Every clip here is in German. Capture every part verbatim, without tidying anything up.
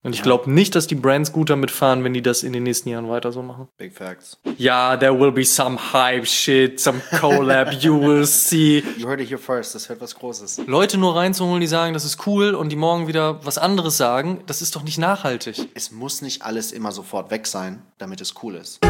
Und ich glaube nicht, dass die Brands gut damit fahren, wenn die das in den nächsten Jahren weiter so machen. Big facts. Ja, there will be some hype shit, some collab, you will see. You heard it here first, das wird was Großes. Leute nur reinzuholen, die sagen, das ist cool und die morgen wieder was anderes sagen, das ist doch nicht nachhaltig. Es muss nicht alles immer sofort weg sein, damit es cool ist.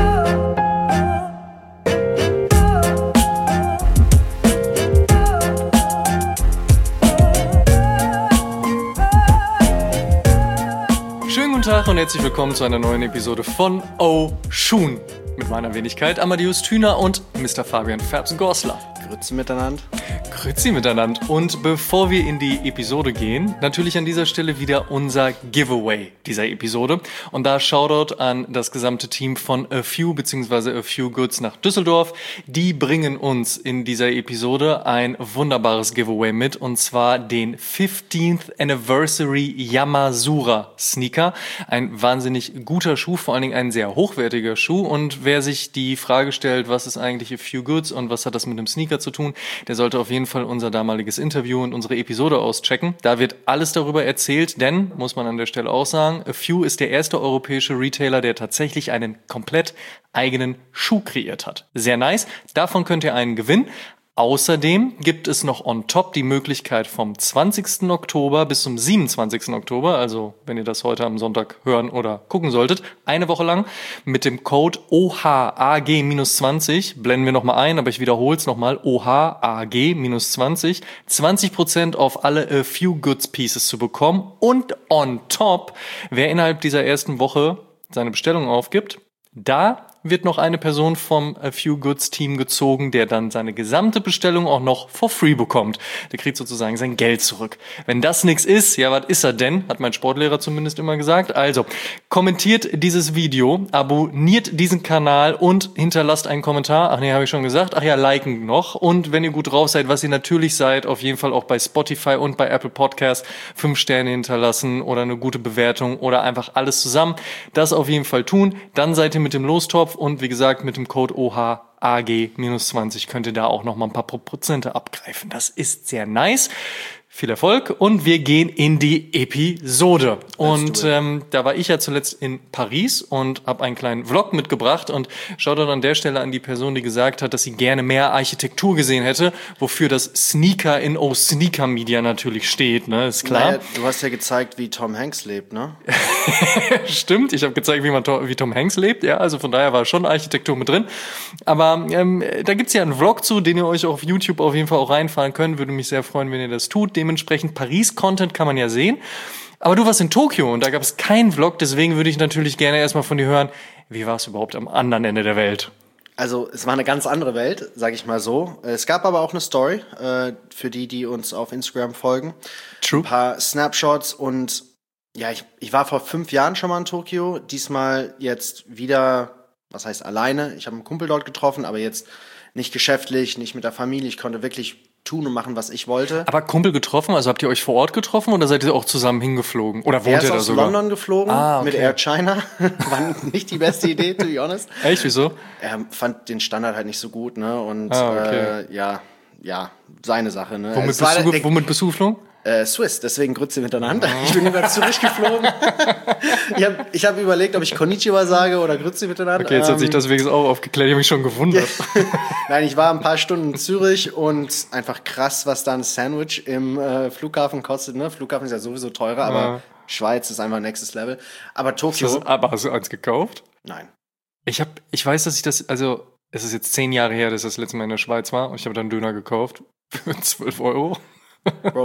Guten Tag und herzlich willkommen zu einer neuen Episode von Oh Schuhn. Mit meiner Wenigkeit Amadeus Thüner und Mister Fabian Fabs-Gorsler. Grüezi miteinander. Grüezi miteinander. Und bevor wir in die Episode gehen, natürlich an dieser Stelle wieder unser Giveaway dieser Episode. Und da Shoutout an das gesamte Team von A Few bzw. A Few Goods nach Düsseldorf. Die bringen uns in dieser Episode ein wunderbares Giveaway mit, und zwar den fifteenth Anniversary Yamazura Sneaker. Ein wahnsinnig guter Schuh, vor allen Dingen ein sehr hochwertiger Schuh. Und wer sich die Frage stellt, was ist eigentlich A Few Goods und was hat das mit dem Sneaker zu tun, der sollte auf jeden Fall unser damaliges Interview und unsere Episode auschecken. Da wird alles darüber erzählt, denn, muss man an der Stelle auch sagen, A Few ist der erste europäische Retailer, der tatsächlich einen komplett eigenen Schuh kreiert hat. Sehr nice. Davon könnt ihr einen gewinnen. Außerdem gibt es noch on top die Möglichkeit vom zwanzigsten Oktober bis zum siebenundzwanzigsten Oktober, also wenn ihr das heute am Sonntag hören oder gucken solltet, eine Woche lang mit dem Code O H A G zwanzig, blenden wir nochmal ein, aber ich wiederhole es nochmal, O H A G zwanzig, zwanzig Prozent auf alle A Few Goods Pieces zu bekommen, und on top, wer innerhalb dieser ersten Woche seine Bestellung aufgibt, da wird noch eine Person vom A Few Goods Team gezogen, der dann seine gesamte Bestellung auch noch for free bekommt. Der kriegt sozusagen sein Geld zurück. Wenn das nichts ist, ja, was ist er denn? Hat mein Sportlehrer zumindest immer gesagt. Also, kommentiert dieses Video, abonniert diesen Kanal und hinterlasst einen Kommentar. Ach nee, habe ich schon gesagt. Ach ja, liken noch. Und wenn ihr gut drauf seid, was ihr natürlich seid, auf jeden Fall auch bei Spotify und bei Apple Podcasts fünf Sterne hinterlassen oder eine gute Bewertung oder einfach alles zusammen. Das auf jeden Fall tun. Dann seid ihr mit dem Lostopf. Und wie gesagt, mit dem Code O H A G zwanzig könnt ihr da auch noch mal ein paar Prozente abgreifen. Das ist sehr nice. Viel Erfolg und wir gehen in die Episode. Und ähm, da war ich ja zuletzt in Paris und habe einen kleinen Vlog mitgebracht, und schaut dann an der Stelle an die Person, die gesagt hat, dass sie gerne mehr Architektur gesehen hätte, wofür das Sneaker in O Sneaker Media natürlich steht, ne, ist klar. Naja, du hast ja gezeigt, wie Tom Hanks lebt, ne? Stimmt, ich habe gezeigt, wie man wie Tom Hanks lebt, ja, also von daher war schon Architektur mit drin. Aber ähm, da gibt's ja einen Vlog zu, den ihr euch auf YouTube auf jeden Fall auch reinfahren könnt. Würde mich sehr freuen, wenn ihr das tut. Dementsprechend Paris-Content kann man ja sehen. Aber du warst in Tokio und da gab es keinen Vlog, deswegen würde ich natürlich gerne erstmal von dir hören, wie war es überhaupt am anderen Ende der Welt? Also es war eine ganz andere Welt, sage ich mal so. Es gab aber auch eine Story äh, für die, die uns auf Instagram folgen. True. Ein paar Snapshots, und ja, ich, ich war vor fünf Jahren schon mal in Tokio. Diesmal jetzt wieder, was heißt alleine? Ich habe einen Kumpel dort getroffen, aber jetzt nicht geschäftlich, nicht mit der Familie. Ich konnte wirklich tun und machen, was ich wollte. Aber Kumpel getroffen? Also habt ihr euch vor Ort getroffen oder seid ihr auch zusammen hingeflogen? Oder wohnt er ist ihr da aus sogar? London geflogen, ah, okay. mit Air China. War nicht die beste Idee, to be honest. Echt, wieso? Er fand den Standard halt nicht so gut, ne? Und ah, okay. äh, ja, ja, seine Sache, ne? Womit, bist du, der, womit bist du geflogen? Äh, Swiss, deswegen Grüße miteinander. Oh. Ich bin über Zürich geflogen. ich habe ich hab überlegt, ob ich Konnichiwa sage oder Grüße miteinander. Okay, jetzt hat sich das wenigstens auch aufgeklärt. Ich habe mich schon gewundert. Nein, ich war ein paar Stunden in Zürich und einfach krass, was da ein Sandwich im äh, Flughafen kostet. Ne? Flughafen ist ja sowieso teurer, aber ja. Schweiz ist einfach nächstes Level. Aber Tokio... Das, aber hast du eins gekauft? Nein. Ich, hab, ich weiß, dass ich das... Also, es ist jetzt zehn Jahre her, dass ich das letzte Mal in der Schweiz war, und ich habe dann Döner gekauft für zwölf Euro. Bro.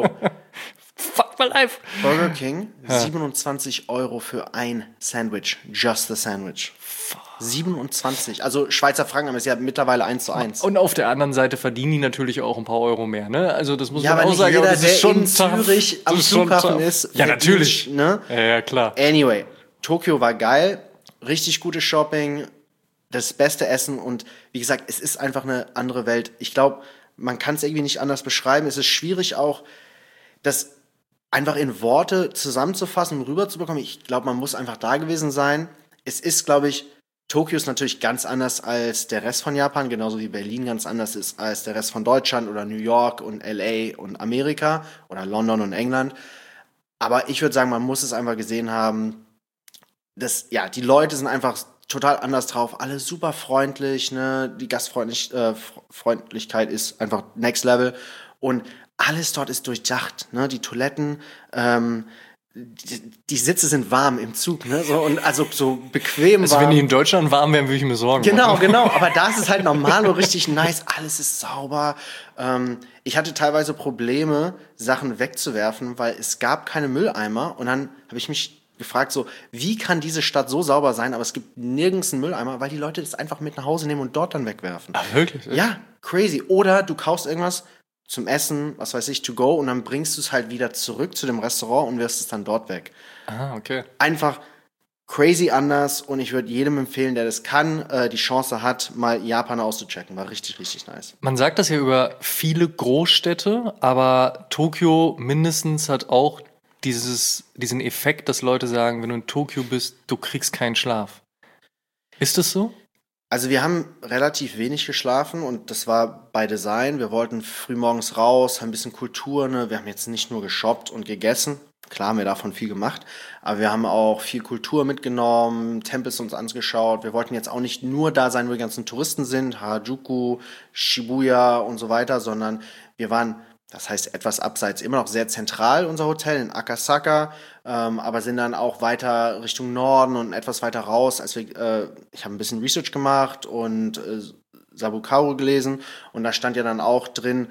Fuck my life. Burger King, ja. siebenundzwanzig Euro für ein Sandwich. Just the Sandwich. Fuck. siebenundzwanzig. Also Schweizer Franken ist ja mittlerweile eins zu eins. Und auf der anderen Seite verdienen die natürlich auch ein paar Euro mehr, ne? Also das muss ja, man auch nicht sagen. Jeder, aber das der ist schon in Zürich am Flughafen ist. Ja, natürlich. Ne? Ja, ja, klar. Anyway, Tokio war geil. Richtig gutes Shopping. Das beste Essen. Und wie gesagt, es ist einfach eine andere Welt. Ich glaube, man kann es irgendwie nicht anders beschreiben. Es ist schwierig auch, das einfach in Worte zusammenzufassen und rüberzubekommen. Ich glaube, man muss einfach da gewesen sein. Es ist, glaube ich, Tokio ist natürlich ganz anders als der Rest von Japan, genauso wie Berlin ganz anders ist als der Rest von Deutschland oder New York und L A und Amerika oder London und England. Aber ich würde sagen, man muss es einfach gesehen haben, dass, ja, die Leute sind einfach total anders drauf, alle super freundlich, ne, die Gastfreundlichkeit äh, ist einfach next level und alles dort ist durchdacht, ne, die Toiletten, ähm, die, die Sitze sind warm im Zug, ne, so, und also so bequem also warm. Wenn die in Deutschland warm wären, würde ich mir Sorgen Genau, machen. genau, aber da ist es halt normal und richtig nice, alles ist sauber. Ähm, ich hatte teilweise Probleme, Sachen wegzuwerfen, weil es gab keine Mülleimer und dann habe ich mich gefragt, so, wie kann diese Stadt so sauber sein, aber es gibt nirgends einen Mülleimer, weil die Leute das einfach mit nach Hause nehmen und dort dann wegwerfen. Ach, wirklich? Ja, crazy. Oder du kaufst irgendwas zum Essen, was weiß ich, to go, und dann bringst du es halt wieder zurück zu dem Restaurant und wirfst es dann dort weg. Ah, okay. Einfach crazy anders und ich würde jedem empfehlen, der das kann, äh, die Chance hat, mal Japan auszuchecken. War richtig, richtig nice. Man sagt das ja über viele Großstädte, aber Tokio mindestens hat auch dieses, diesen Effekt, dass Leute sagen, wenn du in Tokio bist, du kriegst keinen Schlaf. Ist das so? Also wir haben relativ wenig geschlafen und das war bei Design. Wir wollten frühmorgens raus, haben ein bisschen Kultur, ne? Wir haben jetzt nicht nur geshoppt und gegessen. Klar haben wir davon viel gemacht, aber wir haben auch viel Kultur mitgenommen, Tempels uns angeschaut. Wir wollten jetzt auch nicht nur da sein, wo die ganzen Touristen sind, Harajuku, Shibuya und so weiter, sondern wir waren, das heißt etwas abseits, immer noch sehr zentral, unser Hotel in Akasaka, ähm, aber sind dann auch weiter Richtung Norden und etwas weiter raus. Als wir, äh, ich habe ein bisschen Research gemacht und äh, Sabukaru gelesen und da stand ja dann auch drin,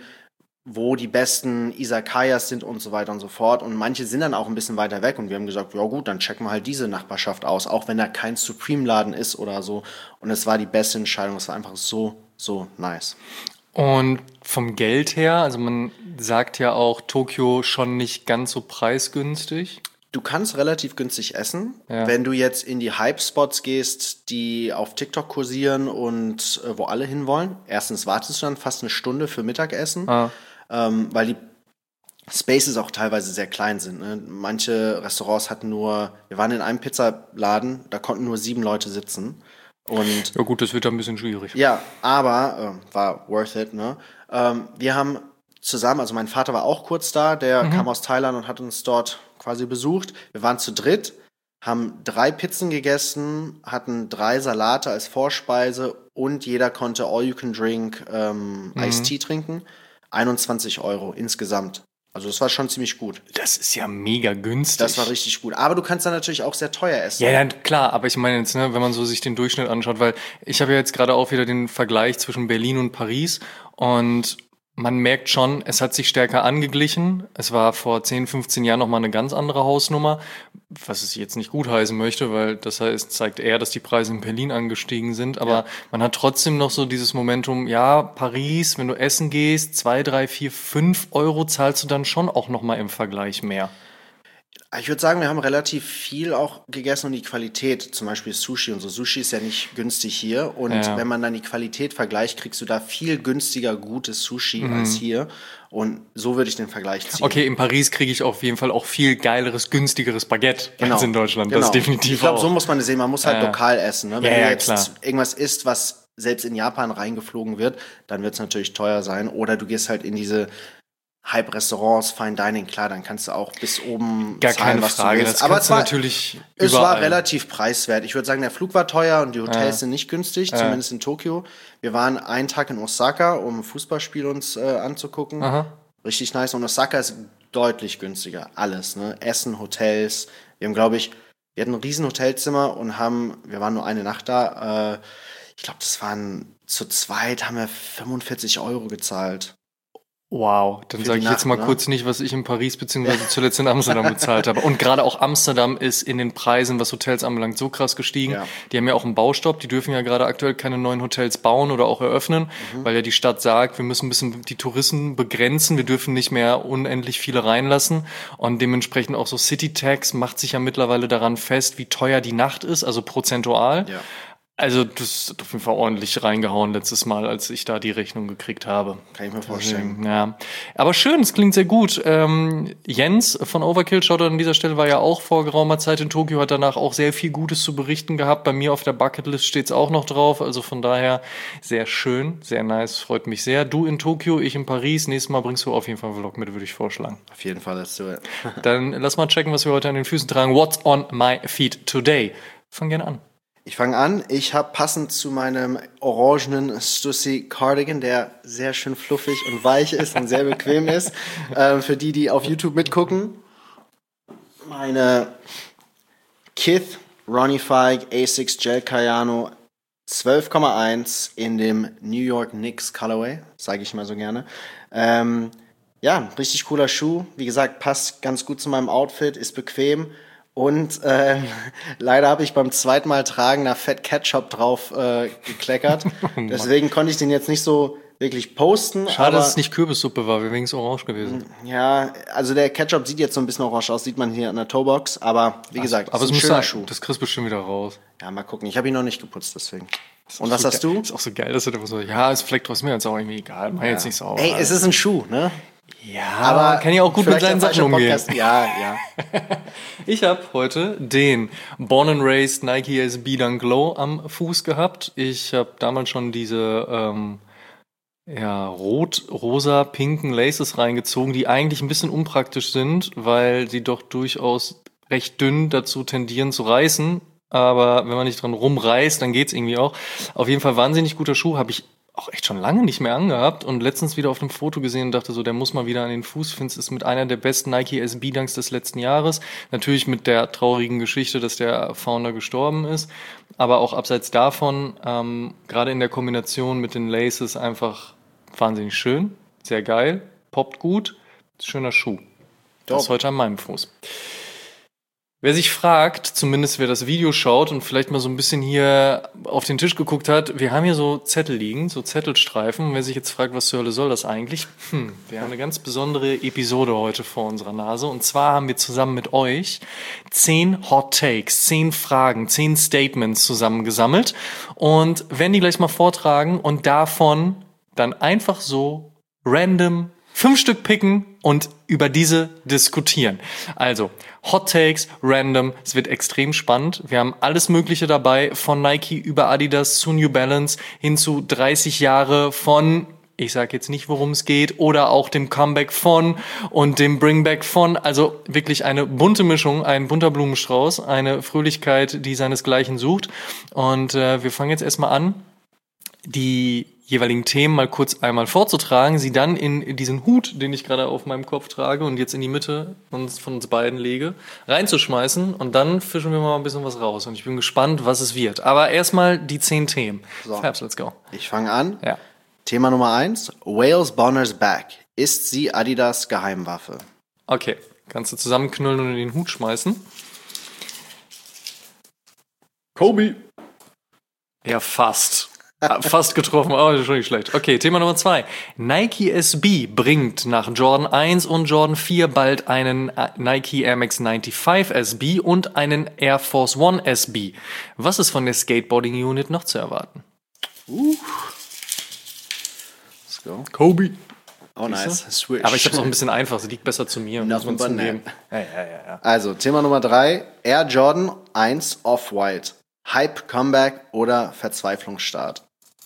wo die besten Izakayas sind und so weiter und so fort. Und manche sind dann auch ein bisschen weiter weg und wir haben gesagt, ja gut, dann checken wir halt diese Nachbarschaft aus, auch wenn da kein Supreme-Laden ist oder so. Und es war die beste Entscheidung, es war einfach so, so nice. Und vom Geld her, also man sagt ja auch, Tokio schon nicht ganz so preisgünstig. Du kannst relativ günstig essen. Ja. Wenn du jetzt in die Hype-Spots gehst, die auf TikTok kursieren und äh, wo alle hinwollen, erstens wartest du dann fast eine Stunde für Mittagessen, Ah. ähm, weil die Spaces auch teilweise sehr klein sind. Ne? Manche Restaurants hatten nur, wir waren in einem Pizzaladen, da konnten nur sieben Leute sitzen. Und Ja gut, das wird dann ein bisschen schwierig. ja, aber äh, war worth it, ne? Ähm, wir haben zusammen, also mein Vater war auch kurz da, der Mhm. kam aus Thailand und hat uns dort quasi besucht. Wir waren zu dritt, haben drei Pizzen gegessen, hatten drei Salate als Vorspeise und jeder konnte All-You-Can-Drink ähm, Mhm. Iced Tea trinken. einundzwanzig Euro insgesamt. Also das war schon ziemlich gut. Das ist ja mega günstig. Das war richtig gut. Aber du kannst dann natürlich auch sehr teuer essen. Ja, ja, klar, aber ich meine jetzt, ne, wenn man so sich den Durchschnitt anschaut, weil ich habe ja jetzt gerade auch wieder den Vergleich zwischen Berlin und Paris und man merkt schon, es hat sich stärker angeglichen. Es war vor zehn, fünfzehn Jahren nochmal eine ganz andere Hausnummer, was es jetzt nicht gutheißen möchte, weil das heißt, zeigt eher, dass die Preise in Berlin angestiegen sind. Aber Ja. man hat trotzdem noch so dieses Momentum, ja, Paris, wenn du essen gehst, zwei, drei, vier, fünf Euro zahlst du dann schon auch nochmal im Vergleich mehr. Ich würde sagen, wir haben relativ viel auch gegessen und die Qualität, zum Beispiel Sushi und so. Sushi ist ja nicht günstig hier und Ja. wenn man dann die Qualität vergleicht, kriegst du da viel günstiger gutes Sushi Mhm. als hier und so würde ich den Vergleich ziehen. Okay, in Paris kriege ich auf jeden Fall auch viel geileres, günstigeres Baguette als in Deutschland. Genau. Das definitiv Ich glaube, auch. so muss man es sehen. Man muss halt Ja. lokal essen. Ne? Wenn Ja, du ja, jetzt klar. irgendwas isst, was selbst in Japan reingeflogen wird, dann wird es natürlich teuer sein. Oder du gehst halt in diese Hype-Restaurants, Fine Dining, klar, dann kannst du auch bis oben Gar zahlen, keine was Frage. du willst. Das Aber kannst es du war, natürlich es überall. war relativ preiswert. Ich würde sagen, der Flug war teuer und die Hotels Ja. sind nicht günstig, Ja. zumindest in Tokio. Wir waren einen Tag in Osaka, um ein Fußballspiel uns äh, anzugucken. Aha. Richtig nice. Und Osaka ist deutlich günstiger. Alles, ne? Essen, Hotels. Wir haben, glaube ich, wir hatten ein riesen Hotelzimmer und haben, wir waren nur eine Nacht da. Äh, ich glaube, das waren zu zweit, haben wir fünfundvierzig Euro gezahlt. Wow, dann Für sage die ich jetzt Nacht, mal ne? kurz nicht, was ich in Paris beziehungsweise zuletzt in Amsterdam bezahlt habe. Und gerade auch Amsterdam ist in den Preisen, was Hotels anbelangt, so krass gestiegen. Ja. Die haben ja auch einen Baustopp, die dürfen ja gerade aktuell keine neuen Hotels bauen oder auch eröffnen, Mhm. weil ja die Stadt sagt, wir müssen ein bisschen die Touristen begrenzen, wir dürfen nicht mehr unendlich viele reinlassen. Und dementsprechend auch so City Tax macht sich ja mittlerweile daran fest, wie teuer die Nacht ist, also prozentual. Ja. Also das hat auf jeden Fall ordentlich reingehauen letztes Mal, als ich da die Rechnung gekriegt habe. Kann ich mir vorstellen. Deswegen, ja. Aber schön, es klingt sehr gut. Ähm, Jens von Overkill, Shoutout an dieser Stelle, war ja auch vor geraumer Zeit in Tokio, hat danach auch sehr viel Gutes zu berichten gehabt. Bei mir auf der Bucketlist steht's auch noch drauf. Also von daher sehr schön, sehr nice, freut mich sehr. Du in Tokio, ich in Paris. Nächstes Mal bringst du auf jeden Fall einen Vlog mit, würde ich vorschlagen. Auf jeden Fall, let's do it. Dann lass mal checken, was wir heute an den Füßen tragen. What's on my feet today? Fang gerne an. Ich fange an. Ich habe passend zu meinem orangenen Stussy Cardigan, der sehr schön fluffig und weich ist und sehr bequem ist, äh, für die, die auf YouTube mitgucken, meine Kith Ronnie Feig A sechs Gel Cayano zwölf Komma eins in dem New York Knicks Colorway, sage ich mal so gerne. Ähm, ja, richtig cooler Schuh. Wie gesagt, passt ganz gut zu meinem Outfit, ist bequem. Und äh, leider habe ich beim zweiten Mal tragen da Fett Ketchup drauf äh, gekleckert. Deswegen konnte ich den jetzt nicht so wirklich posten. Schade, aber, dass es nicht Kürbissuppe war, wäre wenigstens orange gewesen. Ja, also der Ketchup sieht jetzt so ein bisschen orange aus, sieht man hier an der Toebox. Aber wie gesagt, aber ist es ein muss schöner sein, Schuh. Das kriegst du bestimmt wieder raus. Ja, mal gucken. Ich habe ihn noch nicht geputzt, deswegen. Und was so hast ge- du? Ist auch so geil, dass du da so, ja, es fleckt aus mir, jetzt auch irgendwie egal, mach jetzt nicht sauber. Ey, es ist ein Schuh, ne? Ja, Aber kann ja auch gut mit vielleicht seinen der Sachen falsche umgehen. Podcast. Ja, ja. Ich habe heute den Born and Raised Nike S B Dunk Low am Fuß gehabt. Ich habe damals schon diese ähm, ja, rot, rosa, pinken Laces reingezogen, die eigentlich ein bisschen unpraktisch sind, weil sie doch durchaus recht dünn dazu tendieren zu reißen. Aber wenn man nicht dran rumreißt, dann geht's irgendwie auch. Auf jeden Fall wahnsinnig guter Schuh, habe ich auch echt schon lange nicht mehr angehabt und letztens wieder auf einem Foto gesehen und dachte so, der muss mal wieder an den Fuß. Ich finde, es ist mit einer der besten Nike S B Dunks des letzten Jahres. Natürlich mit der traurigen Geschichte, dass der Founder gestorben ist. Aber auch abseits davon, ähm, gerade in der Kombination mit den Laces einfach wahnsinnig schön, sehr geil, poppt gut, schöner Schuh. Das ist heute an meinem Fuß. Wer sich fragt, zumindest wer das Video schaut und vielleicht mal so ein bisschen hier auf den Tisch geguckt hat, wir haben hier so Zettel liegen, so Zettelstreifen. Und wer sich jetzt fragt, was zur Hölle soll das eigentlich? Hm, wir haben eine ganz besondere Episode heute vor unserer Nase. Und zwar haben wir zusammen mit euch zehn Hot Takes, zehn Fragen, zehn Statements zusammengesammelt und werden die gleich mal vortragen und davon dann einfach so random fünf Stück picken und über diese diskutieren. Also, Hot Takes, random, es wird extrem spannend. Wir haben alles Mögliche dabei, von Nike über Adidas zu New Balance hin zu dreißig Jahre von, ich sag jetzt nicht, worum es geht, oder auch dem Comeback von und dem Bringback von. Also wirklich eine bunte Mischung, ein bunter Blumenstrauß, eine Fröhlichkeit, die seinesgleichen sucht. Und äh, wir fangen jetzt erstmal an, die jeweiligen Themen mal kurz einmal vorzutragen, sie dann in diesen Hut, den ich gerade auf meinem Kopf trage und jetzt in die Mitte uns, von uns beiden lege, reinzuschmeißen und dann fischen wir mal ein bisschen was raus und ich bin gespannt, was es wird. Aber erstmal die zehn Themen. So. Fabs, let's go. Ich fange an. Ja. Thema Nummer eins. Wales Bonner's back. Ist sie Adidas Geheimwaffe? Okay, kannst du zusammenknüllen und in den Hut schmeißen. Kobe. Ja, fast. Fast getroffen, aber schon nicht schlecht. Okay, Thema Nummer zwei. Nike S B bringt nach Jordan eins und Jordan vier bald einen Nike Air Max fünfundneunzig S B und einen Air Force One S B. Was ist von der Skateboarding Unit noch zu erwarten? Uh. Let's go. Kobe. Oh, nice. Switch. Aber ich hab's auch ein bisschen einfach, sie liegt besser zu mir. Muss man but zugeben. net. Ja, ja, ja, ja. Also, Thema Nummer drei. Air Jordan eins Off-White. Hype, Comeback oder Verzweiflungsstart?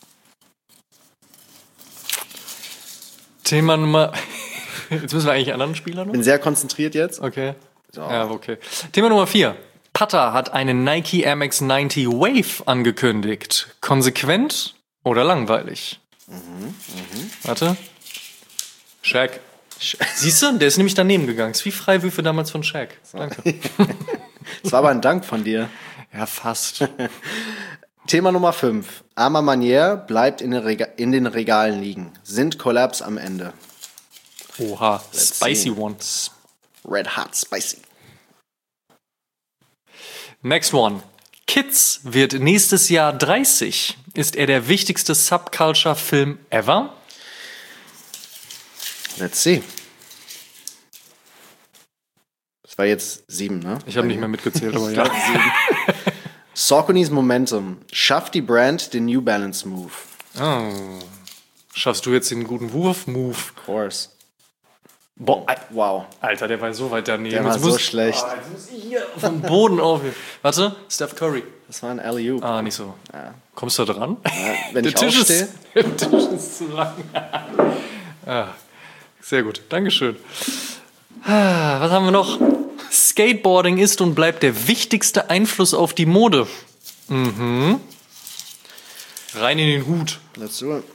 Thema Nummer... Jetzt müssen wir eigentlich einen anderen Spieler noch? Bin sehr konzentriert jetzt. Okay. So. Ja, okay. Thema Nummer vier. Pata hat einen Nike Air Max neunzig Wave angekündigt. Konsequent oder langweilig? Mhm, mh. Warte. Shaq. Siehst du, der ist nämlich daneben gegangen. Ist wie Freiwürfe damals von Shaq. Danke. Das war aber ein Dank von dir. Ja, fast. Thema Nummer fünf. Arma Manier bleibt in den, Rega- in den Regalen liegen. Sind Collabs am Ende? Oha, Let's spicy see. ones. Red Hot Spicy. Next one. Kids wird nächstes Jahr dreißig. Ist er der wichtigste Subculture-Film ever? Let's see. Das war jetzt sieben, ne? Ich habe nicht mehr mitgezählt, aber ja. Sieben. Saucony's Momentum. Schafft die Brand den New Balance Move? Oh. Schaffst du jetzt den guten Wurf-Move? Of course. Boah, Wow. Alter, der war so weit daneben. Der war Jetzt so muss, schlecht. Oh, jetzt muss ich hier vom Boden aufhören. Warte, Steph Curry. Das war ein Alley-oop. Ah, nicht so. Ja. Kommst du da dran? Ja, wenn der ich Tisch aufstehe. ist, der Tisch ist zu lang. ah, sehr gut, Dankeschön. Ah, was haben wir noch? Skateboarding ist und bleibt der wichtigste Einfluss auf die Mode. Mhm. Rein in den Hut. Let's do it.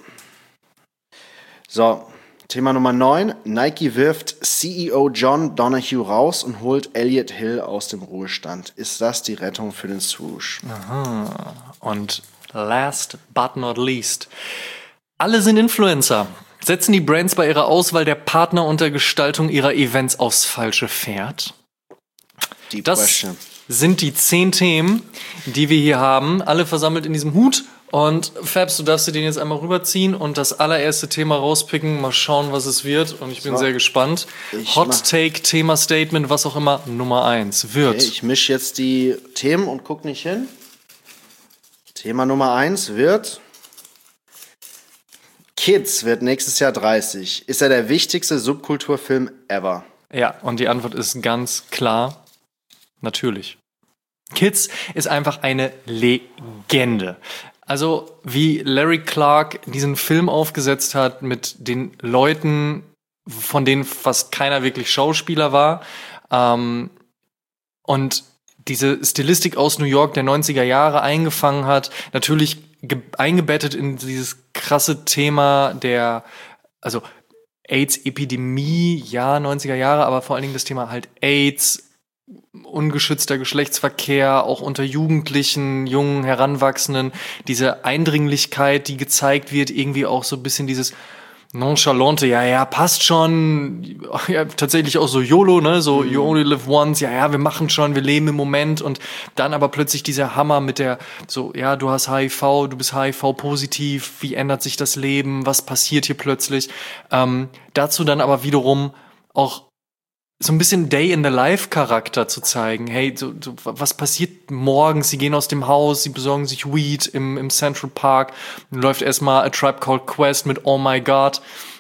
So, Thema Nummer neun. Nike wirft C E O John Donahue raus und holt Elliot Hill aus dem Ruhestand. Ist das die Rettung für den Swoosh? Und last but not least. Alle sind Influencer. Setzen die Brands bei ihrer Auswahl der Partner und der Gestaltung ihrer Events aufs falsche Pferd? Deep Das question. sind die zehn Themen, die wir hier haben. Alle versammelt in diesem Hut. Und Fabs, du darfst dir den jetzt einmal rüberziehen und das allererste Thema rauspicken. Mal schauen, was es wird. Und ich bin So. sehr gespannt. Ich Hot mach- Take, Thema, Statement, was auch immer, Nummer eins wird. Okay, ich mische jetzt die Themen und guck nicht hin. Thema Nummer eins wird: Kids wird nächstes Jahr dreißig. Ist er der wichtigste Subkulturfilm ever? Ja, und die Antwort ist ganz klar, natürlich. Kids ist einfach eine Legende. Also wie Larry Clark diesen Film aufgesetzt hat mit den Leuten, von denen fast keiner wirklich Schauspieler war, ähm, und diese Stilistik aus New York der neunziger Jahre eingefangen hat, natürlich ge- eingebettet in dieses krasse Thema der, also AIDS-Epidemie, ja, neunziger Jahre, aber vor allen Dingen das Thema halt AIDS, ungeschützter Geschlechtsverkehr, auch unter Jugendlichen, jungen Heranwachsenden, diese Eindringlichkeit, die gezeigt wird, irgendwie auch so ein bisschen dieses Nonchalante, ja, ja, passt schon, ja, tatsächlich auch so YOLO, ne, so you only live once, ja, ja, wir machen schon, wir leben im Moment und dann aber plötzlich dieser Hammer mit der, so, ja, du hast H I V, du bist H I V-positiv, wie ändert sich das Leben, was passiert hier plötzlich, ähm, dazu dann aber wiederum auch so ein bisschen Day-in-the-Life-Charakter zu zeigen. Hey, so, so, was passiert morgens? Sie gehen aus dem Haus, sie besorgen sich Weed im, im Central Park. Dann läuft erstmal A Tribe Called Quest mit Oh My God.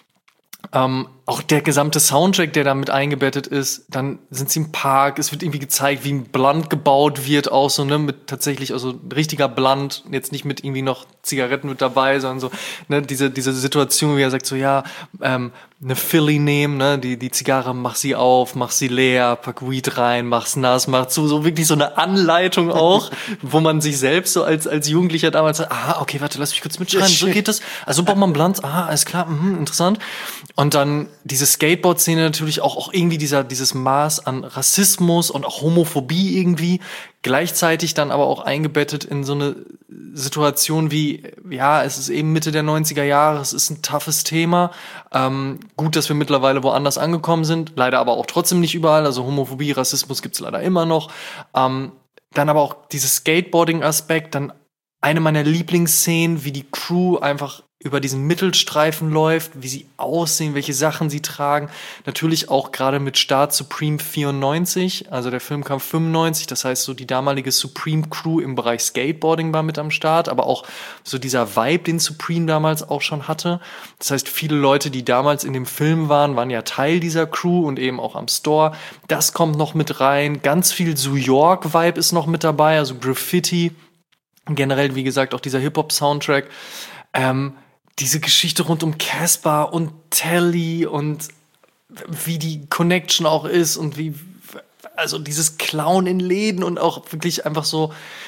Ähm, auch der gesamte Soundtrack, der da mit eingebettet ist, dann sind sie im Park, es wird irgendwie gezeigt, wie ein Blunt gebaut wird, auch so, ne, mit tatsächlich, also richtiger Blunt, jetzt nicht mit irgendwie noch Zigaretten mit dabei, sondern so, ne, diese, diese Situation, wie er sagt so, ja, ähm, eine Philly nehmen, ne, die, die Zigarre, mach sie auf, mach sie leer, pack Weed rein, mach's nass, mach zu, so wirklich so eine Anleitung auch, wo man sich selbst so als, als Jugendlicher damals sagt, ah, okay, warte, lass mich kurz mitschreiben, so geht das, also baut man Blunt, ah, alles klar, mhm, interessant. Und dann diese Skateboard-Szene natürlich auch, auch irgendwie dieser, dieses Maß an Rassismus und auch Homophobie irgendwie, gleichzeitig dann aber auch eingebettet in so eine Situation wie, ja, es ist eben Mitte der neunziger Jahre, es ist ein toughes Thema, ähm, gut, dass wir mittlerweile woanders angekommen sind, leider aber auch trotzdem nicht überall, also Homophobie, Rassismus gibt's leider immer noch, ähm, dann aber auch dieses Skateboarding-Aspekt, dann eine meiner Lieblingsszenen, wie die Crew einfach über diesen Mittelstreifen läuft, wie sie aussehen, welche Sachen sie tragen. Natürlich auch gerade mit Start Supreme vierundneunzig, also der Film kam fünfundneunzig, das heißt so die damalige Supreme Crew im Bereich Skateboarding war mit am Start, aber auch so dieser Vibe, den Supreme damals auch schon hatte. Das heißt, viele Leute, die damals in dem Film waren, waren ja Teil dieser Crew und eben auch am Store. Das kommt noch mit rein. Ganz viel New York Vibe ist noch mit dabei, also Graffiti. Generell, wie gesagt, auch dieser Hip-Hop-Soundtrack. Ähm, diese Geschichte rund um Casper und Telly und wie die Connection auch ist und wie, also dieses Klauen in Läden und auch wirklich einfach so,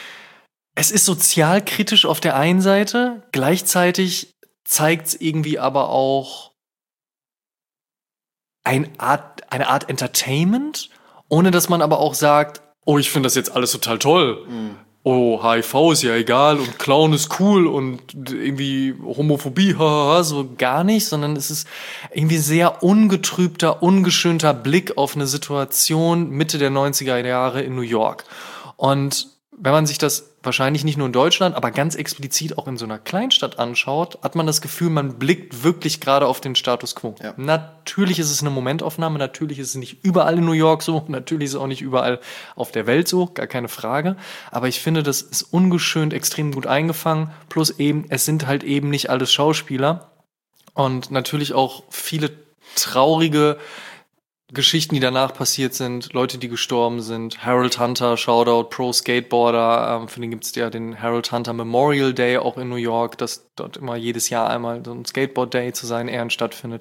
es ist sozialkritisch auf der einen Seite, gleichzeitig zeigt es irgendwie aber auch eine Art, eine Art Entertainment, ohne dass man aber auch sagt, oh, ich finde das jetzt alles total toll. Mhm. Oh, H I V ist ja egal und Clown ist cool und irgendwie Homophobie, hahaha, so gar nicht, sondern es ist irgendwie sehr ungetrübter, ungeschönter Blick auf eine Situation Mitte der neunziger Jahre in New York. Und wenn man sich das wahrscheinlich nicht nur in Deutschland, aber ganz explizit auch in so einer Kleinstadt anschaut, hat man das Gefühl, man blickt wirklich gerade auf den Status quo. Ja. Natürlich ist es eine Momentaufnahme, natürlich ist es nicht überall in New York so, natürlich ist es auch nicht überall auf der Welt so, gar keine Frage. Aber ich finde, das ist ungeschönt extrem gut eingefangen. Plus eben, es sind halt eben nicht alles Schauspieler. Und natürlich auch viele traurige Geschichten, die danach passiert sind, Leute, die gestorben sind. Harold Hunter, Shoutout, Pro Skateboarder, ähm, für den gibt's ja den Harold Hunter Memorial Day auch in New York, dass dort immer jedes Jahr einmal so ein Skateboard Day zu seinen Ehren stattfindet.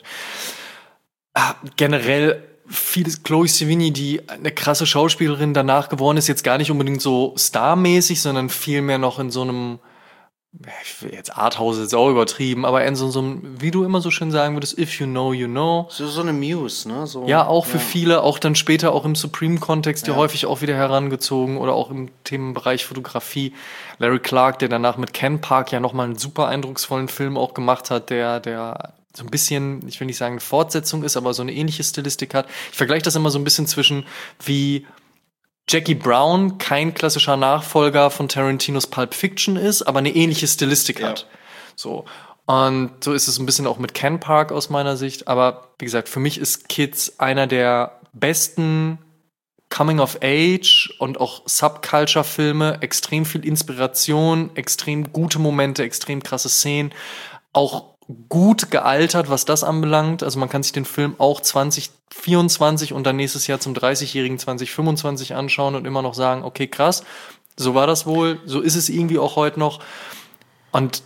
Ah, generell vieles, Chloe Sevigny, die eine krasse Schauspielerin danach geworden ist, jetzt gar nicht unbedingt so starmäßig, sondern vielmehr noch in so einem, ich will jetzt Arthouse ist auch übertrieben, aber in so, so einem, wie du immer so schön sagen würdest, if you know, you know. So, so eine Muse, ne? So, ja, auch für ja. viele, auch dann später auch im Supreme-Kontext, ja Ja. häufig auch wieder herangezogen oder auch im Themenbereich Fotografie. Larry Clark, der danach mit Ken Park ja nochmal einen super eindrucksvollen Film auch gemacht hat, der, der so ein bisschen, ich will nicht sagen eine Fortsetzung ist, aber so eine ähnliche Stilistik hat. Ich vergleiche das immer so ein bisschen zwischen wie Jackie Brown kein klassischer Nachfolger von Tarantinos Pulp Fiction ist, aber eine ähnliche Stilistik Ja. hat. So. Und so ist es ein bisschen auch mit Ken Park aus meiner Sicht. Aber wie gesagt, für mich ist Kids einer der besten Coming-of-Age und auch Subculture-Filme. Extrem viel Inspiration, extrem gute Momente, extrem krasse Szenen. Auch gut gealtert, was das anbelangt. Also man kann sich den Film auch zwanzig vierundzwanzig und dann nächstes Jahr zum dreißigjährigen zwanzig fünfundzwanzig anschauen und immer noch sagen, okay, krass, so war das wohl, so ist es irgendwie auch heute noch. Und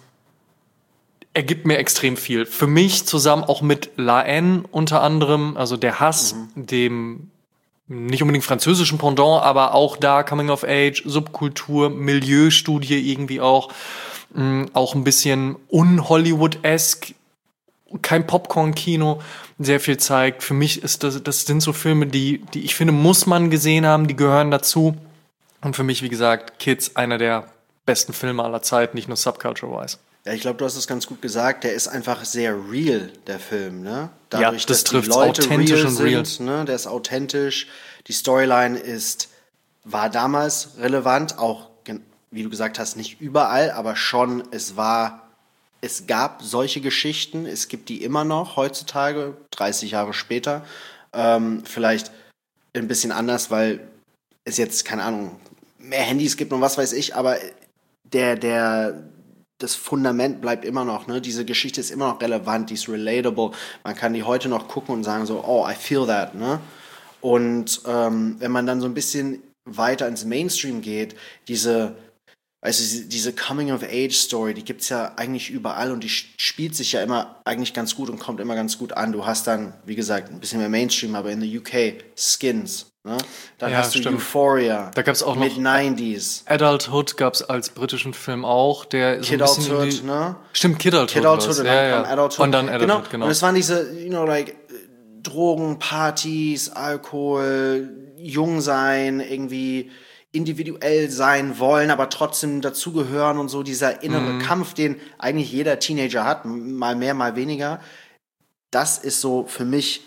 er gibt mir extrem viel. Für mich zusammen auch mit La Haine unter anderem, also der Hass, mhm. dem nicht unbedingt französischen Pendant, aber auch da Coming of Age, Subkultur, Milieustudie irgendwie auch. Auch ein bisschen un-Hollywood-esque, kein Popcorn-Kino, sehr viel zeigt. Für mich ist das, das sind so Filme, die, die ich finde, muss man gesehen haben, die gehören dazu. Und für mich, wie gesagt, Kids, einer der besten Filme aller Zeiten, nicht nur subculture-wise. Ja, ich glaube, du hast es ganz gut gesagt. Der ist einfach sehr real, der Film, ne? Dadurch, ja, das trifft die Leute authentisch real und real. Sind, ne? Der ist authentisch. Die Storyline ist, war damals relevant, auch wie du gesagt hast, nicht überall, aber schon, es war, es gab solche Geschichten, es gibt die immer noch heutzutage, dreißig Jahre später, ähm, vielleicht ein bisschen anders, weil es jetzt, keine Ahnung, mehr Handys gibt und was weiß ich, aber der, der, das Fundament bleibt immer noch, ne? Diese Geschichte ist immer noch relevant, die ist relatable, man kann die heute noch gucken und sagen so, oh, I feel that, ne? Und ähm, wenn man dann so ein bisschen weiter ins Mainstream geht, diese Also diese Coming-of-Age-Story, die gibt's ja eigentlich überall und die spielt sich ja immer eigentlich ganz gut und kommt immer ganz gut an. Du hast dann, wie gesagt, ein bisschen mehr Mainstream, aber in der U K Skins. Ne? Dann ja, hast du stimmt. Euphoria. Da gab's auch mit noch neunziger. Adulthood gab's als britischen Film auch. Der so ein bisschen Kidulthood, die, ne? Stimmt, Kidulthood. Kidulthood und dann ja, kam ja. Adulthood. Und dann Adulthood, genau. genau. Und es waren diese, you know, like Drogen, Partys, Alkohol, jung sein, irgendwie individuell sein wollen, aber trotzdem dazugehören und so dieser innere mhm. Kampf, den eigentlich jeder Teenager hat, mal mehr, mal weniger. Das ist so für mich,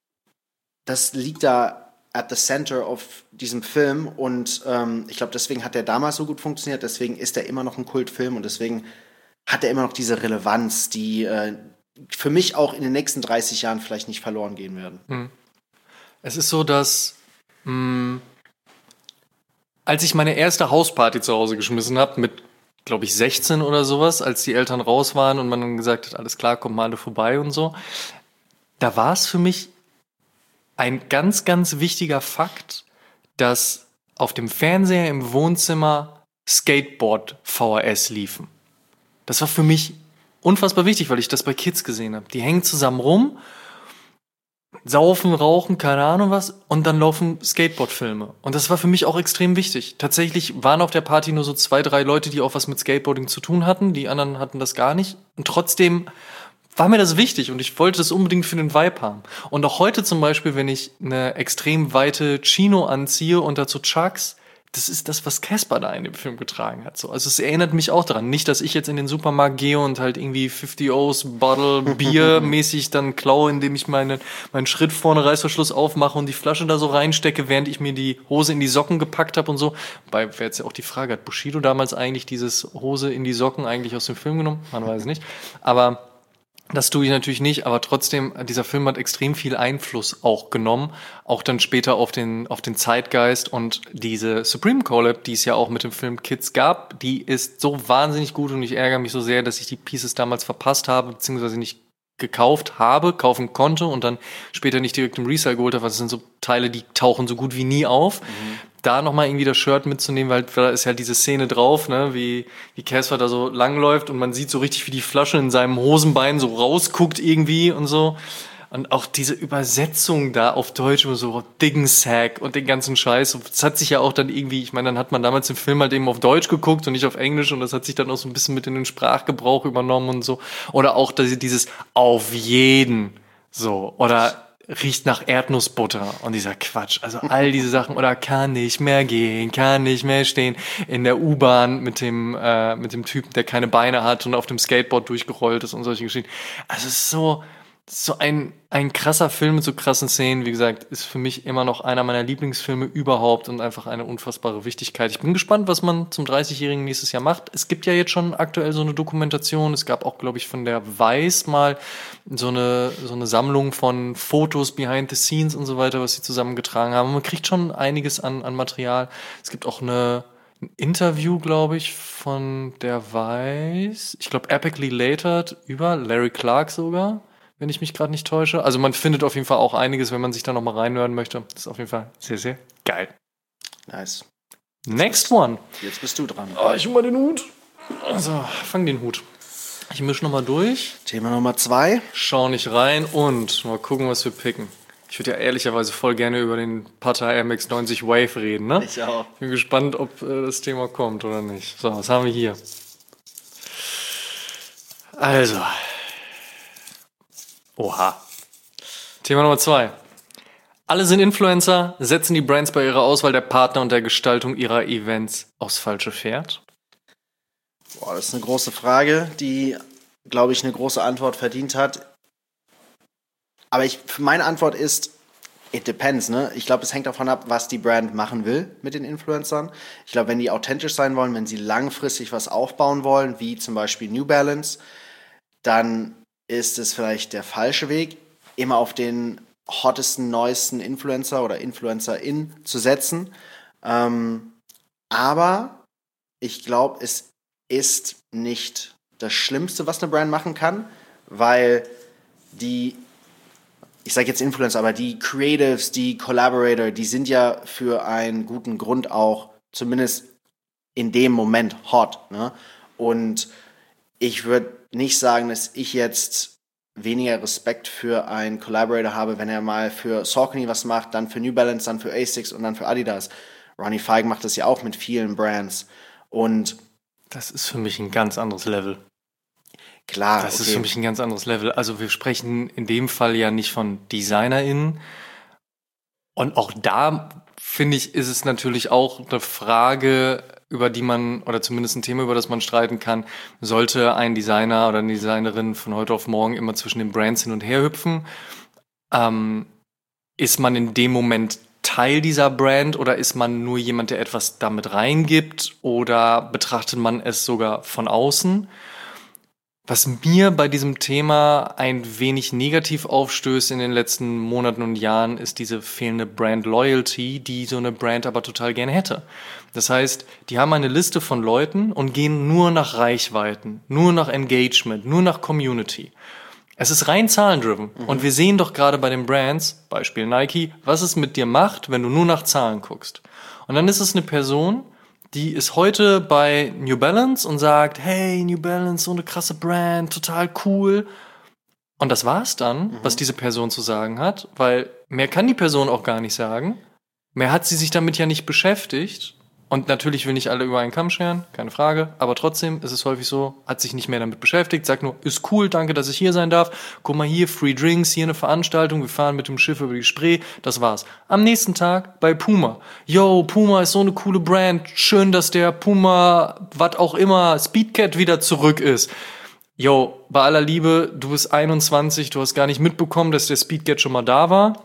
das liegt da at the center of diesem Film und ähm, ich glaube, deswegen hat der damals so gut funktioniert, deswegen ist er immer noch ein Kultfilm und deswegen hat er immer noch diese Relevanz, die äh, für mich auch in den nächsten dreißig Jahren vielleicht nicht verloren gehen werden. Mhm. Es ist so, dass mh, als ich meine erste Hausparty zu Hause geschmissen habe, mit, glaube ich, sechzehn oder sowas, als die Eltern raus waren und man dann gesagt hat, alles klar, kommt mal alle vorbei und so, da war es für mich ein ganz, ganz wichtiger Fakt, dass auf dem Fernseher im Wohnzimmer Skateboard-V H S liefen. Das war für mich unfassbar wichtig, weil ich das bei Kids gesehen habe. Die hängen zusammen rum, saufen, rauchen, keine Ahnung was, und dann laufen Skateboard-Filme. Und das war für mich auch extrem wichtig. Tatsächlich waren auf der Party nur so zwei, drei Leute, die auch was mit Skateboarding zu tun hatten. Die anderen hatten das gar nicht. Und trotzdem war mir das wichtig und ich wollte das unbedingt für den Vibe haben. Und auch heute zum Beispiel, wenn ich eine extrem weite Chino anziehe und dazu Chucks, das ist das, was Casper da in dem Film getragen hat. So. Also es erinnert mich auch daran. Nicht, dass ich jetzt in den Supermarkt gehe und halt irgendwie fifty O's Bottle Bier mäßig dann klaue, indem ich meine, meinen Schritt vorne Reißverschluss aufmache und die Flasche da so reinstecke, während ich mir die Hose in die Socken gepackt habe und so. Wobei, wer jetzt ja auch die Frage hat, Bushido damals eigentlich dieses Hose in die Socken eigentlich aus dem Film genommen? Man weiß es nicht. Aber das tue ich natürlich nicht, aber trotzdem, dieser Film hat extrem viel Einfluss auch genommen, auch dann später auf den, auf den Zeitgeist, und diese Supreme Collab, die es ja auch mit dem Film Kids gab, die ist so wahnsinnig gut, und ich ärgere mich so sehr, dass ich die Pieces damals verpasst habe, beziehungsweise nicht gekauft habe, kaufen konnte und dann später nicht direkt im Resale geholt habe, weil das sind so Teile, die tauchen so gut wie nie auf. Mhm. Da nochmal irgendwie das Shirt mitzunehmen, weil da ist ja diese Szene drauf, ne, wie, wie Casper da so langläuft und man sieht so richtig, wie die Flasche in seinem Hosenbein so rausguckt irgendwie und so. Und auch diese Übersetzung da auf Deutsch, so Diggensack und den ganzen Scheiß, das hat sich ja auch dann irgendwie, ich meine, dann hat man damals den Film halt eben auf Deutsch geguckt und nicht auf Englisch, und das hat sich dann auch so ein bisschen mit in den Sprachgebrauch übernommen und so. Oder auch dieses auf jeden, so, oder riecht nach Erdnussbutter und dieser Quatsch. Also all diese Sachen, oder kann nicht mehr gehen, kann nicht mehr stehen, in der U-Bahn mit dem, äh, mit dem Typen, der keine Beine hat und auf dem Skateboard durchgerollt ist und solche Geschichten. Also es ist so, so ein, ein krasser Film mit so krassen Szenen. Wie gesagt, ist für mich immer noch einer meiner Lieblingsfilme überhaupt und einfach eine unfassbare Wichtigkeit. Ich bin gespannt, was man zum dreißigjährigen nächstes Jahr macht. Es gibt ja jetzt schon aktuell so eine Dokumentation. Es gab auch, glaube ich, von der Weiß mal so eine, so eine Sammlung von Fotos, Behind the Scenes und so weiter, was sie zusammengetragen haben. Man kriegt schon einiges an, an Material. Es gibt auch eine, ein Interview, glaube ich, von der Weiß. Ich glaube, Epically Latered über Larry Clark sogar, wenn ich mich gerade nicht täusche. Also man findet auf jeden Fall auch einiges, wenn man sich da nochmal reinhören möchte. Das ist auf jeden Fall sehr, sehr geil. Nice. Next one. Jetzt bist du dran. Oh, ich hol mal den Hut. Also, fang den Hut. Ich mische nochmal durch. Thema Nummer zwei. Schau nicht rein und mal gucken, was wir picken. Ich würde ja ehrlicherweise voll gerne über den Pata M X neunzig Wave reden, ne? Ich auch. Bin gespannt, ob äh, das Thema kommt oder nicht. So, was haben wir hier? Also. Oha. Thema Nummer zwei. Alle sind Influencer, setzen die Brands bei ihrer Auswahl der Partner und der Gestaltung ihrer Events aufs falsche Pferd? Boah, das ist eine große Frage, die, glaube ich, eine große Antwort verdient hat. Aber ich, meine Antwort ist, it depends, ne? Ich glaube, es hängt davon ab, was die Brand machen will mit den Influencern. Ich glaube, wenn die authentisch sein wollen, wenn sie langfristig was aufbauen wollen, wie zum Beispiel New Balance, dann ist es vielleicht der falsche Weg, immer auf den hottesten, neuesten Influencer oder Influencerin zu setzen. Ähm, aber ich glaube, es ist nicht das Schlimmste, was eine Brand machen kann, weil die, ich sage jetzt Influencer, aber die Creatives, die Collaborator, die sind ja für einen guten Grund auch zumindest in dem Moment hot, ne? Und ich würde nicht sagen, dass ich jetzt weniger Respekt für einen Collaborator habe, wenn er mal für Saucony was macht, dann für New Balance, dann für Asics und dann für Adidas. Ronnie Fieg macht das ja auch mit vielen Brands. Und das ist für mich ein ganz anderes Level. Klar, Das okay. ist für mich ein ganz anderes Level. Also wir sprechen in dem Fall ja nicht von DesignerInnen. Und auch da, finde ich, ist es natürlich auch eine Frage, über die man, oder zumindest ein Thema, über das man streiten kann, sollte ein Designer oder eine Designerin von heute auf morgen immer zwischen den Brands hin und her hüpfen? Ähm, ist man in dem Moment Teil dieser Brand oder ist man nur jemand, der etwas damit reingibt, oder betrachtet man es sogar von außen? Was mir bei diesem Thema ein wenig negativ aufstößt in den letzten Monaten und Jahren, ist diese fehlende Brand Loyalty, die so eine Brand aber total gerne hätte. Das heißt, die haben eine Liste von Leuten und gehen nur nach Reichweiten, nur nach Engagement, nur nach Community. Es ist rein zahlendriven. Mhm. Und wir sehen doch gerade bei den Brands, Beispiel Nike, was es mit dir macht, wenn du nur nach Zahlen guckst. Und dann ist es eine Person, die ist heute bei New Balance und sagt, hey, New Balance, so eine krasse Brand, total cool. Und das war's dann, mhm. was diese Person zu sagen hat, weil mehr kann die Person auch gar nicht sagen. Mehr hat sie sich damit ja nicht beschäftigt. Und natürlich will nicht alle über einen Kamm scheren, keine Frage. Aber trotzdem ist es häufig so, hat sich nicht mehr damit beschäftigt, sagt nur, ist cool, danke, dass ich hier sein darf. Guck mal hier, Free Drinks, hier eine Veranstaltung, wir fahren mit dem Schiff über die Spree, das war's. Am nächsten Tag bei Puma. Yo, Puma ist so eine coole Brand, schön, dass der Puma, was auch immer, Speedcat wieder zurück ist. Yo, bei aller Liebe, du bist einundzwanzig, du hast gar nicht mitbekommen, dass der Speedcat schon mal da war.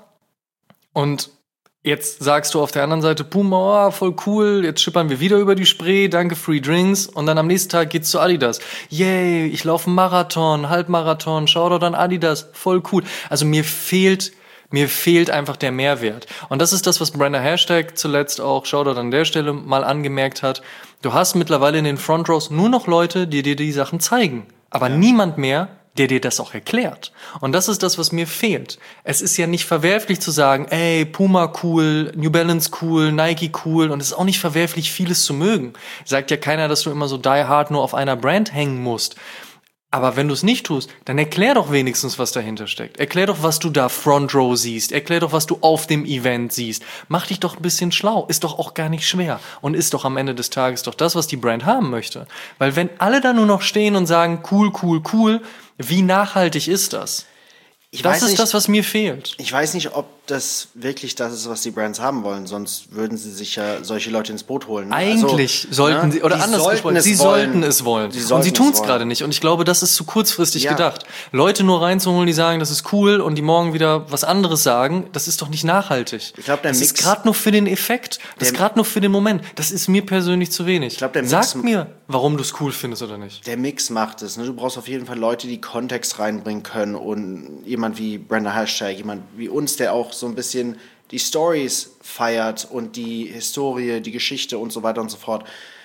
Und jetzt sagst du auf der anderen Seite, Puma, oh, voll cool, jetzt schippern wir wieder über die Spree, danke, Free Drinks. Und dann am nächsten Tag geht's zu Adidas. Yay, ich laufe einen Marathon, Halbmarathon, Shoutout an Adidas, voll cool. Also mir fehlt, mir fehlt einfach der Mehrwert. Und das ist das, was Brenda Hashtag zuletzt auch, Shoutout an der Stelle, mal angemerkt hat. Du hast mittlerweile in den Front Rows nur noch Leute, die dir die Sachen zeigen. Aber ja. niemand mehr, der dir das auch erklärt. Und das ist das, was mir fehlt. Es ist ja nicht verwerflich zu sagen, ey, Puma cool, New Balance cool, Nike cool, und es ist auch nicht verwerflich, vieles zu mögen. Sagt ja keiner, dass du immer so die hard nur auf einer Brand hängen musst. Aber wenn du es nicht tust, dann erklär doch wenigstens, was dahinter steckt. Erklär doch, was du da Front Row siehst. Erklär doch, was du auf dem Event siehst. Mach dich doch ein bisschen schlau. Ist doch auch gar nicht schwer. Und ist doch am Ende des Tages doch das, was die Brand haben möchte. Weil wenn alle da nur noch stehen und sagen, cool, cool, cool, wie nachhaltig ist das? Ich das weiß ist nicht, das, was mir fehlt. Ich weiß nicht, ob das wirklich das ist, was die Brands haben wollen. Sonst würden sie sich ja solche Leute ins Boot holen. Eigentlich also, sollten ne? sie, oder die anders gesprochen, sie wollen. sollten es wollen. Sie und sie tun es gerade nicht. Und ich glaube, das ist zu kurzfristig ja. gedacht. Leute nur reinzuholen, die sagen, das ist cool, und die morgen wieder was anderes sagen, das ist doch nicht nachhaltig. Ich glaube, der das Mix ist gerade nur für den Effekt. Das ist gerade nur für den Moment. Das ist mir persönlich zu wenig. Ich glaub, der Mix Sag mir, warum du es cool findest oder nicht. Der Mix macht es. Ne? Du brauchst auf jeden Fall Leute, die Kontext reinbringen können, und jemand wie Brenda Hashtag, jemand wie uns, der auch so ein bisschen die Stories feiert und die Historie, die Geschichte und so weiter und so fort.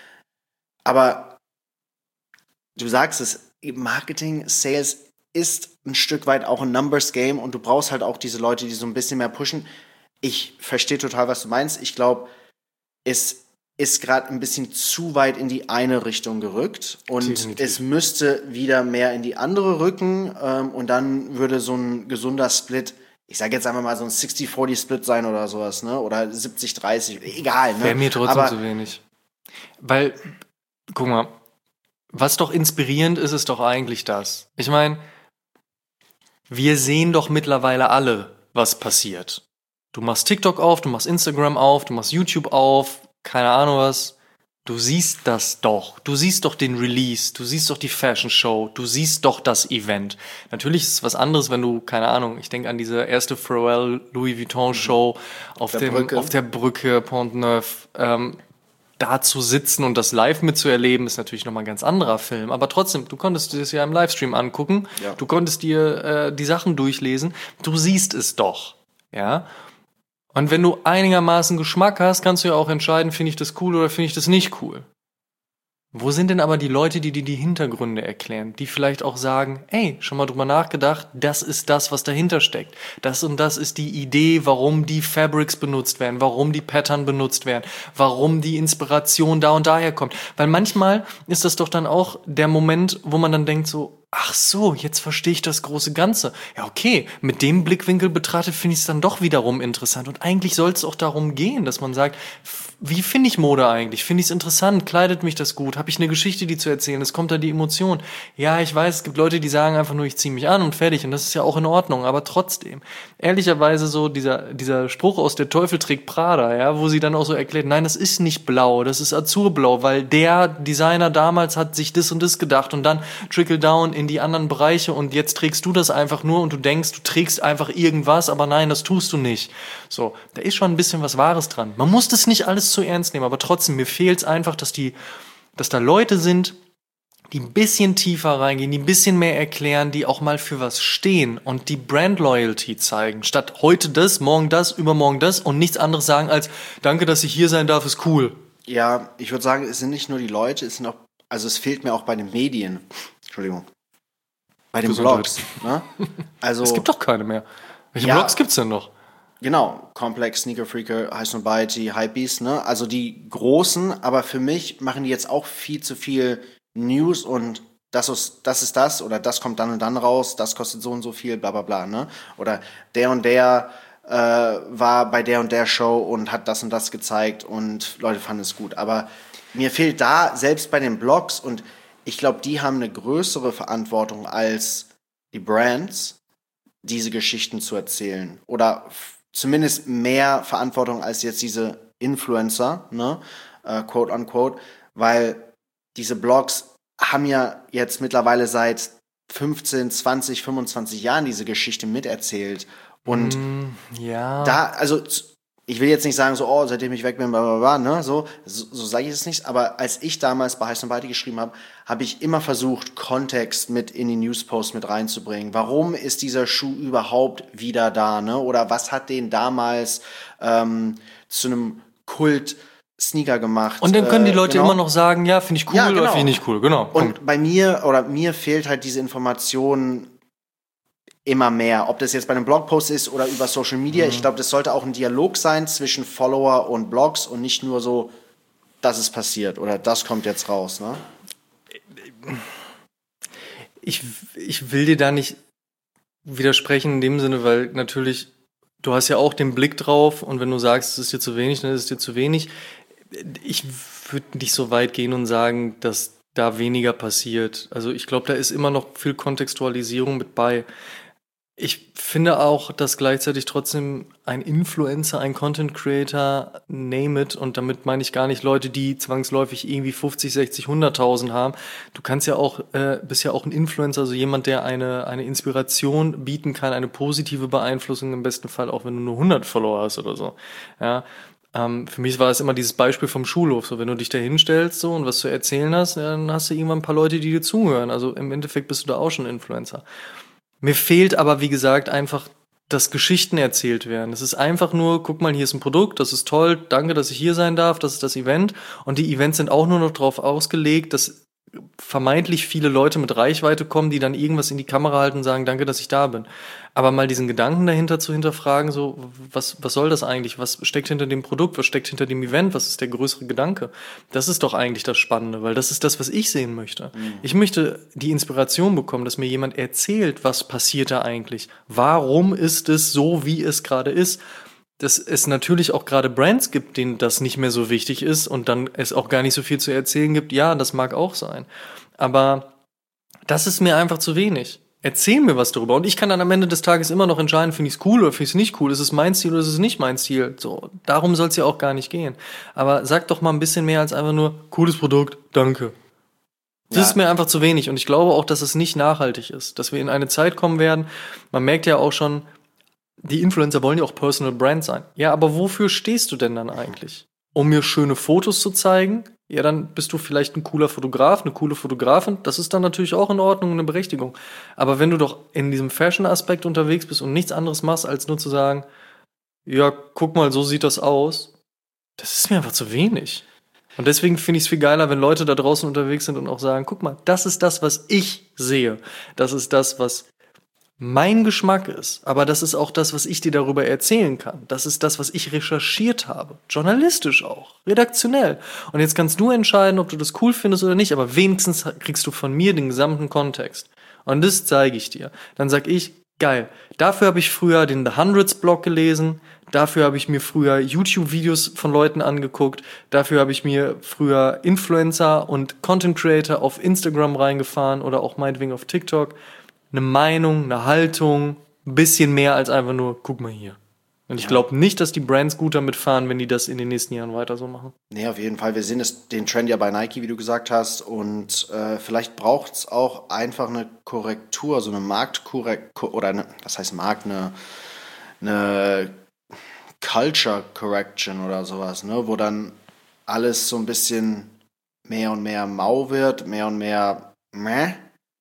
Aber du sagst es, Marketing, Sales ist ein Stück weit auch ein Numbers-Game, und du brauchst halt auch diese Leute, die so ein bisschen mehr pushen. Ich verstehe total, was du meinst. Ich glaube, es ist gerade ein bisschen zu weit in die eine Richtung gerückt, und Definitiv. Es müsste wieder mehr in die andere rücken, ähm, und dann würde so ein gesunder Split, ich sage jetzt einfach mal so ein sechzig vierzig Split sein oder sowas, ne? Oder siebzig dreißig, egal. Ne? Wäre mir trotzdem Aber zu wenig. Weil, guck mal, was doch inspirierend ist, ist doch eigentlich das. Ich meine, wir sehen doch mittlerweile alle, was passiert. Du machst TikTok auf, du machst Instagram auf, du machst YouTube auf, keine Ahnung was. Du siehst das doch. Du siehst doch den Release, du siehst doch die Fashion Show, du siehst doch das Event. Natürlich ist es was anderes, wenn du, keine Ahnung, ich denke an diese erste Pharrell Louis Vuitton Show auf, der dem, Brücke. auf der Brücke Pont Neuf. Ähm, da zu sitzen und das live mitzuerleben, ist natürlich nochmal ein ganz anderer Film. Aber trotzdem, du konntest dir das ja im Livestream angucken, Ja. du konntest dir äh, die Sachen durchlesen, du siehst es doch. Ja. Und wenn du einigermaßen Geschmack hast, kannst du ja auch entscheiden, finde ich das cool oder finde ich das nicht cool. Wo sind denn aber die Leute, die dir die Hintergründe erklären, die vielleicht auch sagen, ey, schon mal drüber nachgedacht, das ist das, was dahinter steckt. Das und das ist die Idee, warum die Fabrics benutzt werden, warum die Pattern benutzt werden, warum die Inspiration da und daher kommt. Weil manchmal ist das doch dann auch der Moment, wo man dann denkt so, ach so, jetzt verstehe ich das große Ganze. Ja, okay, mit dem Blickwinkel betrachtet finde ich es dann doch wiederum interessant. Und eigentlich soll es auch darum gehen, dass man sagt, wie finde ich Mode eigentlich? Finde ich es interessant? Kleidet mich das gut? Habe ich eine Geschichte, die zu erzählen? Es kommt da die Emotion. Ja, ich weiß, es gibt Leute, die sagen einfach nur, ich ziehe mich an und fertig. Und das ist ja auch in Ordnung. Aber trotzdem, ehrlicherweise so dieser, dieser Spruch aus Der Teufel trägt Prada, ja, wo sie dann auch so erklärt, nein, das ist nicht blau, das ist azurblau, weil der Designer damals hat sich das und das gedacht und dann trickle down in die anderen Bereiche, und jetzt trägst du das einfach nur und du denkst, du trägst einfach irgendwas, aber nein, das tust du nicht. So, da ist schon ein bisschen was Wahres dran. Man muss das nicht alles zu ernst nehmen, aber trotzdem, mir fehlt es einfach, dass die, dass da Leute sind, die ein bisschen tiefer reingehen, die ein bisschen mehr erklären, die auch mal für was stehen und die Brand Loyalty zeigen, statt heute das, morgen das, übermorgen das und nichts anderes sagen als, danke, dass ich hier sein darf, ist cool. Ja, ich würde sagen, es sind nicht nur die Leute, es sind auch, also es fehlt mir auch bei den Medien. Entschuldigung. Bei den Blogs. Ne? Also, es gibt doch keine mehr. Welche ja, Blogs gibt's denn noch? Genau, Complex, Sneaker Freaker, High Snobiety, Hypebeast, ne? Also die großen, aber für mich machen die jetzt auch viel zu viel News und das ist, das ist das oder das kommt dann und dann raus, das kostet so und so viel, bla bla bla, ne? Oder der und der äh, war bei der und der Show und hat das und das gezeigt und Leute fanden es gut. Aber mir fehlt da, selbst bei den Blogs, und ich glaube, die haben eine größere Verantwortung als die Brands, diese Geschichten zu erzählen. Oder f- zumindest mehr Verantwortung als jetzt diese Influencer, ne, äh, quote unquote, weil diese Blogs haben ja jetzt mittlerweile seit fünfzehn, zwanzig, fünfundzwanzig Jahren diese Geschichte miterzählt. Und Mm, ja. da, also z- ich will jetzt nicht sagen, so, oh, seitdem ich weg bin, bla bla bla, ne, so, so, so sage ich es nicht, aber als ich damals bei Heiß und Weite geschrieben habe, habe ich immer versucht, Kontext mit in die Newspost mit reinzubringen. Warum ist dieser Schuh überhaupt wieder da, ne? Oder was hat den damals ähm, zu einem Kult Sneaker gemacht? Und dann können die äh, Leute genau. immer noch sagen, ja, finde ich cool Ja, genau. oder finde ich nicht cool. Genau. Punkt. Und bei mir oder mir fehlt halt diese Information immer mehr. Ob das jetzt bei einem Blogpost ist oder über Social Media. Mhm. Ich glaube, das sollte auch ein Dialog sein zwischen Follower und Blogs und nicht nur so, das ist passiert oder das kommt jetzt raus. Ne? Ich, ich will dir da nicht widersprechen in dem Sinne, weil natürlich, du hast ja auch den Blick drauf und wenn du sagst, es ist dir zu wenig, dann ist es dir zu wenig. Ich würde nicht so weit gehen und sagen, dass da weniger passiert. Also ich glaube, da ist immer noch viel Kontextualisierung mit bei. Ich finde auch, dass gleichzeitig trotzdem ein Influencer, ein Content Creator, name it, und damit meine ich gar nicht Leute, die zwangsläufig irgendwie fünfzig, sechzig, hunderttausend haben. Du kannst ja auch, äh, bist ja auch ein Influencer, also jemand, der eine, eine Inspiration bieten kann, eine positive Beeinflussung im besten Fall, auch wenn du nur hundert Follower hast oder so. Ja. Ähm, für mich war es immer dieses Beispiel vom Schulhof, so wenn du dich da hinstellst so und was zu erzählen hast, dann hast du irgendwann ein paar Leute, die dir zuhören. Also im Endeffekt bist du da auch schon Influencer. Mir fehlt aber, wie gesagt, einfach, dass Geschichten erzählt werden. Es ist einfach nur, guck mal, hier ist ein Produkt, das ist toll, danke, dass ich hier sein darf, das ist das Event. Und die Events sind auch nur noch darauf ausgelegt, dass vermeintlich viele Leute mit Reichweite kommen, die dann irgendwas in die Kamera halten und sagen, danke, dass ich da bin. Aber mal diesen Gedanken dahinter zu hinterfragen, so, was, was soll das eigentlich? Was steckt hinter dem Produkt? Was steckt hinter dem Event? Was ist der größere Gedanke? Das ist doch eigentlich das Spannende, weil das ist das, was ich sehen möchte. Mhm. Ich möchte die Inspiration bekommen, dass mir jemand erzählt, was passiert da eigentlich? Warum ist es so, wie es gerade ist? Dass es natürlich auch gerade Brands gibt, denen das nicht mehr so wichtig ist und dann es auch gar nicht so viel zu erzählen gibt. Ja, das mag auch sein. Aber das ist mir einfach zu wenig. Erzähl mir was darüber. Und ich kann dann am Ende des Tages immer noch entscheiden, finde ich es cool oder finde ich es nicht cool. Ist es mein Stil oder ist es nicht mein Stil? So, darum soll es ja auch gar nicht gehen. Aber sag doch mal ein bisschen mehr als einfach nur, cooles Produkt, danke. Das ja. ist mir einfach zu wenig. Und ich glaube auch, dass es nicht nachhaltig ist. Dass wir in eine Zeit kommen werden, man merkt ja auch schon, die Influencer wollen ja auch Personal Brand sein. Ja, aber wofür stehst du denn dann eigentlich? Um mir schöne Fotos zu zeigen? Ja, dann bist du vielleicht ein cooler Fotograf, eine coole Fotografin. Das ist dann natürlich auch in Ordnung und eine Berechtigung. Aber wenn du doch in diesem Fashion-Aspekt unterwegs bist und nichts anderes machst, als nur zu sagen, ja, guck mal, so sieht das aus, das ist mir einfach zu wenig. Und deswegen finde ich es viel geiler, wenn Leute da draußen unterwegs sind und auch sagen, guck mal, das ist das, was ich sehe. Das ist das, was mein Geschmack ist, aber das ist auch das, was ich dir darüber erzählen kann. Das ist das, was ich recherchiert habe. Journalistisch auch, redaktionell. Und jetzt kannst du entscheiden, ob du das cool findest oder nicht, aber wenigstens kriegst du von mir den gesamten Kontext. Und das zeige ich dir. Dann sag ich, geil, dafür habe ich früher den The Hundreds Blog gelesen, dafür habe ich mir früher YouTube-Videos von Leuten angeguckt, dafür habe ich mir früher Influencer und Content Creator auf Instagram reingefahren oder auch meinetwegen auf TikTok. Eine Meinung, eine Haltung, ein bisschen mehr als einfach nur, guck mal hier. Und ich ja. glaube nicht, dass die Brands gut damit fahren, wenn die das in den nächsten Jahren weiter so machen. Nee, auf jeden Fall. Wir sehen es, den Trend ja bei Nike, wie du gesagt hast. Und äh, vielleicht braucht es auch einfach eine Korrektur, so eine Marktkorrektur, oder eine, was heißt Markt, eine, eine Culture Correction oder sowas, ne? Wo dann alles so ein bisschen mehr und mehr mau wird, mehr und mehr meh.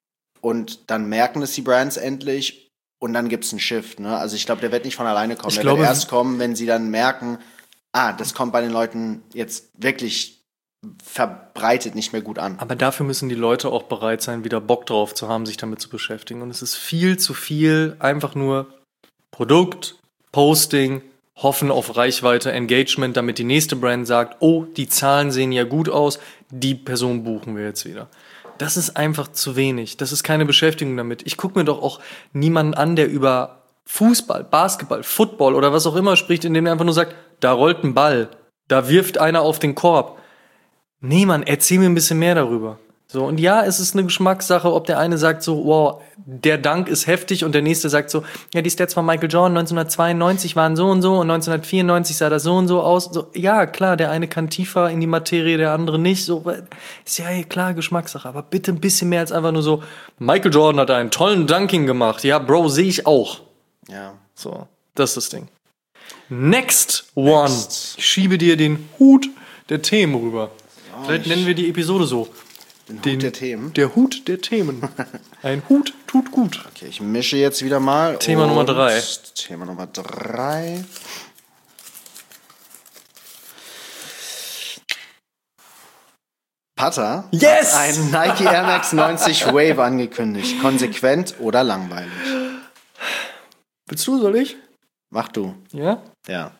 Und dann merken es die Brands endlich und dann gibt es einen Shift. Ne? Also ich glaube, der wird nicht von alleine kommen. Ich der glaube, wird erst kommen, wenn sie dann merken, ah, das kommt bei den Leuten jetzt wirklich verbreitet nicht mehr gut an. Aber dafür müssen die Leute auch bereit sein, wieder Bock drauf zu haben, sich damit zu beschäftigen. Und es ist viel zu viel einfach nur Produkt, Posting, hoffen auf Reichweite, Engagement, damit die nächste Brand sagt, oh, die Zahlen sehen ja gut aus, die Person buchen wir jetzt wieder. Das ist einfach zu wenig. Das ist keine Beschäftigung damit. Ich gucke mir doch auch niemanden an, der über Fußball, Basketball, Football oder was auch immer spricht, indem er einfach nur sagt, da rollt ein Ball, da wirft einer auf den Korb. Nee, Mann, erzähl mir ein bisschen mehr darüber. So, und ja, es ist eine Geschmackssache, ob der eine sagt so, wow, der Dank ist heftig und der nächste sagt so, ja, die Stats von Michael Jordan neunzehnhundertzweiundneunzig waren so und so und neunzehnhundertvierundneunzig sah das so und so aus. So, ja, klar, der eine kann tiefer in die Materie, der andere nicht. So, ist ja klar Geschmackssache, aber bitte ein bisschen mehr als einfach nur so, Michael Jordan hat einen tollen Dunking gemacht. Ja, Bro, sehe ich auch. Ja. So, das ist das Ding. Next one. Next. Ich schiebe dir den Hut der Themen rüber. Oh, Vielleicht ich- nennen wir die Episode so. Den Hut der Themen. Der Hut der Themen. Ein Hut tut gut. Okay, ich mische jetzt wieder mal. Thema und Nummer drei. Thema Nummer drei. Pata Yes! hat einen Nike Air Max neunzig Wave angekündigt. Konsequent oder langweilig? Willst du, soll ich? Mach du. Ja? Ja.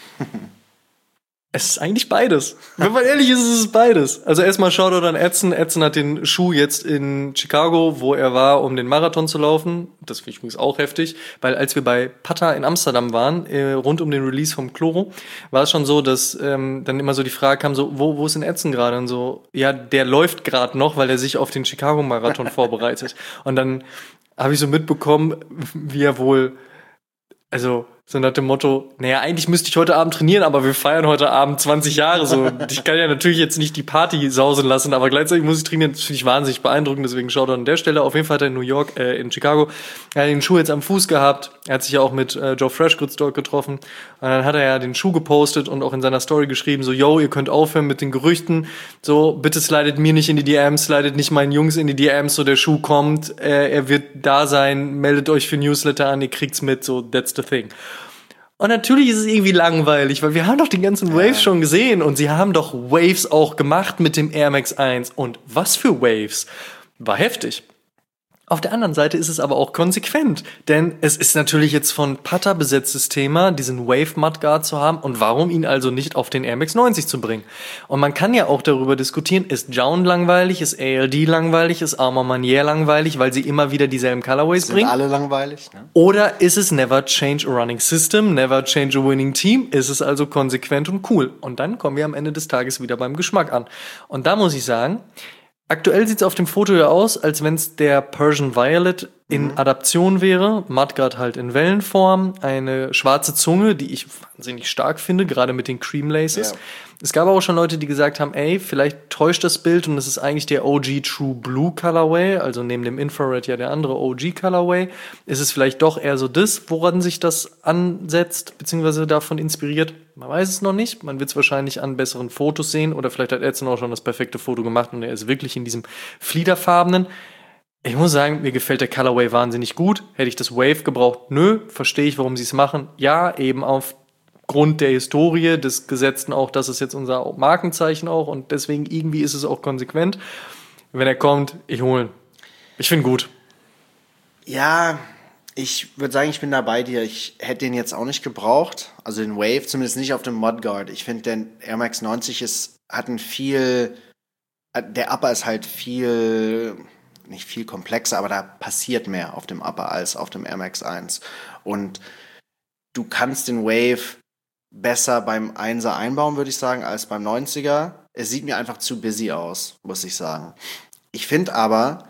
Es ist eigentlich beides. Wenn man ehrlich ist, ist es beides. Also erstmal Shoutout an Edson. Edson hat den Schuh jetzt in Chicago, wo er war, um den Marathon zu laufen. Das finde ich übrigens auch heftig, weil als wir bei Pata in Amsterdam waren, äh, rund um den Release vom Chloro, war es schon so, dass ähm, dann immer so die Frage kam, so, wo, wo ist denn Edson gerade? Und so, ja, der läuft gerade noch, weil er sich auf den Chicago-Marathon vorbereitet. Und dann habe ich so mitbekommen, wie er wohl, also so nach dem Motto, naja, eigentlich müsste ich heute Abend trainieren, aber wir feiern heute Abend zwanzig Jahre. So, ich kann ja natürlich jetzt nicht die Party sausen lassen, aber gleichzeitig muss ich trainieren. Das finde ich wahnsinnig beeindruckend, deswegen schaut an der Stelle. Auf jeden Fall hat er in New York, äh, in Chicago, er hat den Schuh jetzt am Fuß gehabt. Er hat sich ja auch mit äh, Joe Freshgoods dort getroffen. Und dann hat er ja den Schuh gepostet und auch in seiner Story geschrieben, so, yo, ihr könnt aufhören mit den Gerüchten. So, bitte slidet mir nicht in die D Ms, slidet nicht meinen Jungs in die D Ms, so der Schuh kommt, äh, er wird da sein, meldet euch für Newsletter an, ihr kriegt's mit, so, that's the thing. Und natürlich ist es irgendwie langweilig, weil wir haben doch den ganzen Waves schon gesehen und sie haben doch Waves auch gemacht mit dem Air Max eins. Und was für Waves? War heftig. Auf der anderen Seite ist es aber auch konsequent, denn es ist natürlich jetzt von Pata besetztes Thema, diesen Wave Mudguard zu haben und warum ihn also nicht auf den Air Max neunzig zu bringen. Und man kann ja auch darüber diskutieren, ist Jown langweilig, ist A L D langweilig, ist Armor Manier langweilig, weil sie immer wieder dieselben Colorways Sind bringen. alle langweilig? Ne? Oder ist es never change a running system, never change a winning team? Ist es also konsequent und cool? Und dann kommen wir am Ende des Tages wieder beim Geschmack an. Und da muss ich sagen, aktuell sieht es auf dem Foto ja aus, als wenn es der Persian Violet in mhm. Adaption wäre. Mudguard halt in Wellenform, eine schwarze Zunge, die ich wahnsinnig stark finde, gerade mit den Cream Laces. Ja. Es gab aber auch schon Leute, die gesagt haben, ey, vielleicht täuscht das Bild und es ist eigentlich der O G True Blue Colorway, also neben dem Infrared ja der andere O G Colorway. Ist es vielleicht doch eher so das, woran sich das ansetzt, beziehungsweise davon inspiriert? Man weiß es noch nicht. Man wird es wahrscheinlich an besseren Fotos sehen oder vielleicht hat Edson auch schon das perfekte Foto gemacht und er ist wirklich in diesem fliederfarbenen. Ich muss sagen, mir gefällt der Colorway wahnsinnig gut. Hätte ich das Wave gebraucht? Nö. Verstehe ich, warum sie es machen. Ja, eben aufgrund der Historie des Gesetzten auch, das ist jetzt unser Markenzeichen auch und deswegen irgendwie ist es auch konsequent. Wenn er kommt, ich hole ihn. Ich finde gut. Ja, ich würde sagen, ich bin da bei dir. Ich hätte den jetzt auch nicht gebraucht. Also den Wave, zumindest nicht auf dem Mudguard. Ich finde, der Air Max neunzig ist, hat ein viel, der Upper ist halt viel, nicht viel komplexer, aber da passiert mehr auf dem Upper als auf dem Air Max eins. Und du kannst den Wave besser beim Einser einbauen, würde ich sagen, als beim neunziger. Es sieht mir einfach zu busy aus, muss ich sagen. Ich finde aber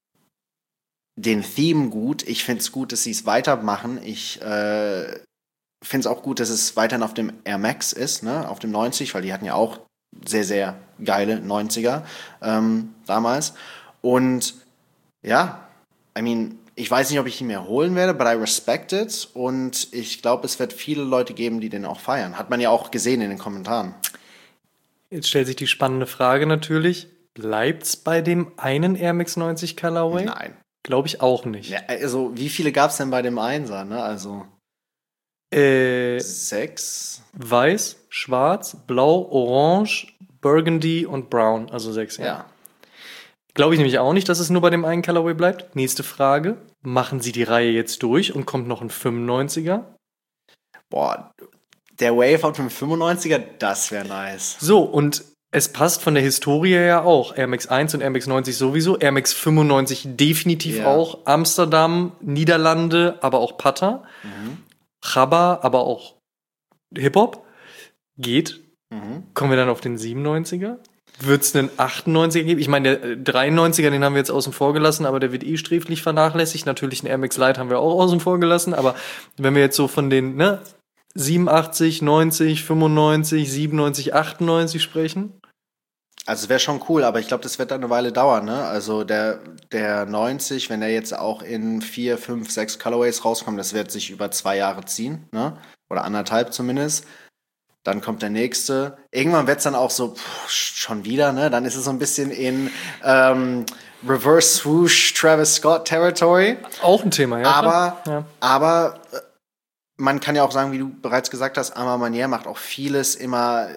den Theme gut. Ich finde es gut, dass sie es weitermachen. Ich äh, finde es auch gut, dass es weiterhin auf dem Air Max ist, ne? Auf dem neunzig, weil die hatten ja auch sehr, sehr geile neunziger ähm, damals. Und ja, I mean, ich weiß nicht, ob ich ihn mir holen werde, but I respect it. Und ich glaube, es wird viele Leute geben, die den auch feiern. Hat man ja auch gesehen in den Kommentaren. Jetzt stellt sich die spannende Frage natürlich, bleibt's bei dem einen Air Max neunzig Colorway? Nein. Glaube ich auch nicht. Ja, also, wie viele gab es denn bei dem Einser, ne? Also, Äh, sechs. Weiß, Schwarz, Blau, Orange, Burgundy und Brown, also sechs. Ja. Ja. Glaube ich nämlich auch nicht, dass es nur bei dem einen Colorway bleibt. Nächste Frage. Machen Sie die Reihe jetzt durch und kommt noch ein fünfundneunziger? Boah, der Wave auf dem fünfundneunziger, das wäre nice. So, und es passt von der Historie her auch. Air Max eins und Air Max neunzig sowieso. Air Max fünfundneunzig definitiv Ja. auch. Amsterdam, Niederlande, aber auch Pata. Mhm. Chabba, aber auch Hip-Hop. Geht. Mhm. Kommen wir dann auf den siebenundneunziger? Wird es einen achtundneunziger geben? Ich meine, der dreiundneunziger, den haben wir jetzt außen vor gelassen, aber der wird eh sträflich vernachlässigt. Natürlich einen Air Max Lite haben wir auch außen vor gelassen, aber wenn wir jetzt so von den ne, siebenundachtzig, neunzig, fünfundneunzig, siebenundneunzig, achtundneunzig sprechen. Also wäre schon cool, aber ich glaube, das wird dann eine Weile dauern, ne? Also der, der neunzig, wenn der jetzt auch in vier, fünf, sechs Colorways rauskommt, das wird sich über zwei Jahre ziehen, ne? Oder anderthalb zumindest. Dann kommt der nächste. Irgendwann wird es dann auch so, pff, schon wieder, ne? Dann ist es so ein bisschen in ähm, Reverse Swoosh Travis Scott Territory. Auch ein Thema, ja. Aber, ja. aber äh, man kann ja auch sagen, wie du bereits gesagt hast, Armand Manier macht auch vieles immer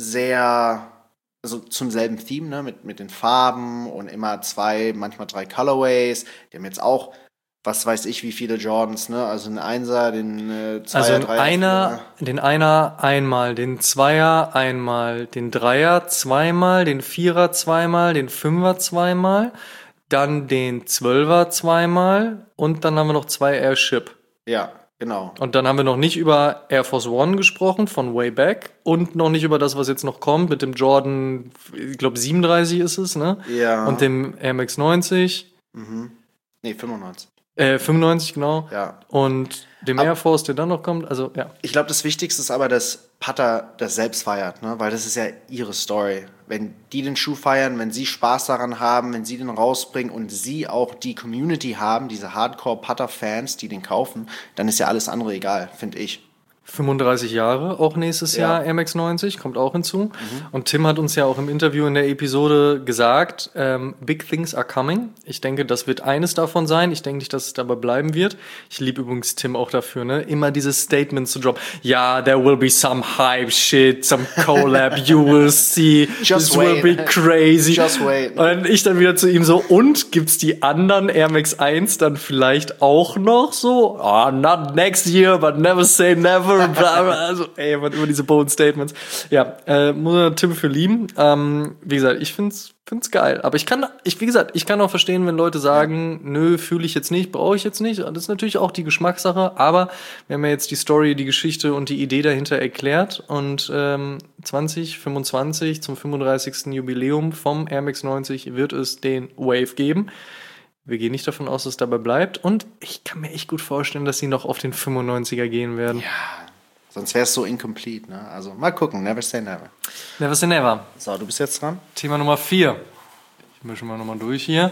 sehr, also zum selben Theme, ne? Mit, mit den Farben und immer zwei, manchmal drei Colorways. Die haben jetzt auch, was weiß ich, wie viele Jordans, ne? Also ein Einser, den äh, Zweier, Also den Dreier, Einer, den Einer einmal, den Zweier einmal, den Dreier zweimal, den Vierer zweimal, den Fünfer zweimal, dann den Zwölfer zweimal und dann haben wir noch zwei Airship. Ja, genau. Und dann haben wir noch nicht über Air Force One gesprochen, von way back, und noch nicht über das, was jetzt noch kommt, mit dem Jordan, ich glaube siebenunddreißig ist es, ne? Ja. Und dem Air Max neunzig. Mhm. Nee, fünfundneunzig. Äh, fünfundneunzig, genau. Ja. Und dem Ab- Air Force, der dann noch kommt, also ja. Ich glaube, das Wichtigste ist aber, dass Pata das selbst feiert, ne? Weil das ist ja ihre Story. Wenn die den Schuh feiern, wenn sie Spaß daran haben, wenn sie den rausbringen und sie auch die Community haben, diese Hardcore-Pata-Fans, die den kaufen, dann ist ja alles andere egal, finde ich. fünfunddreißig Jahre, auch nächstes Ja. Jahr Air Max neunzig, kommt auch hinzu. Und Tim hat uns ja auch im Interview in der Episode gesagt, ähm, Big Things are coming. Ich denke, das wird eines davon sein. Ich denke nicht, dass es dabei bleiben wird. Ich liebe übrigens Tim auch dafür, ne? Immer dieses Statement zu droppen. Ja, there will be some hype shit, some collab, you will see. Just This will wait. be crazy. Just wait. Und ich dann wieder zu ihm so, und gibt's die anderen Air Max eins dann vielleicht auch noch so? Oh, not next year, but never say never. Bla, bla. Also, ey, man, immer diese bold Statements. Ja, äh, muss man Tim für lieben. Ähm, wie gesagt, ich find's, find's geil. Aber ich kann, ich, wie gesagt, ich kann auch verstehen, wenn Leute sagen, nö, fühle ich jetzt nicht, brauche ich jetzt nicht. Das ist natürlich auch die Geschmackssache. Aber wir haben ja jetzt die Story, die Geschichte und die Idee dahinter erklärt. Und ähm, zwanzig fünfundzwanzig zum fünfunddreißigsten Jubiläum vom Air Max neunzig wird es den Wave geben. Wir gehen nicht davon aus, dass es dabei bleibt. Und ich kann mir echt gut vorstellen, dass sie noch auf den fünfundneunziger gehen werden. Ja, sonst wäre es so incomplete, ne? Also mal gucken, never say never. Never say never. So, du bist jetzt dran. Thema Nummer vier. Ich mische mal nochmal durch hier.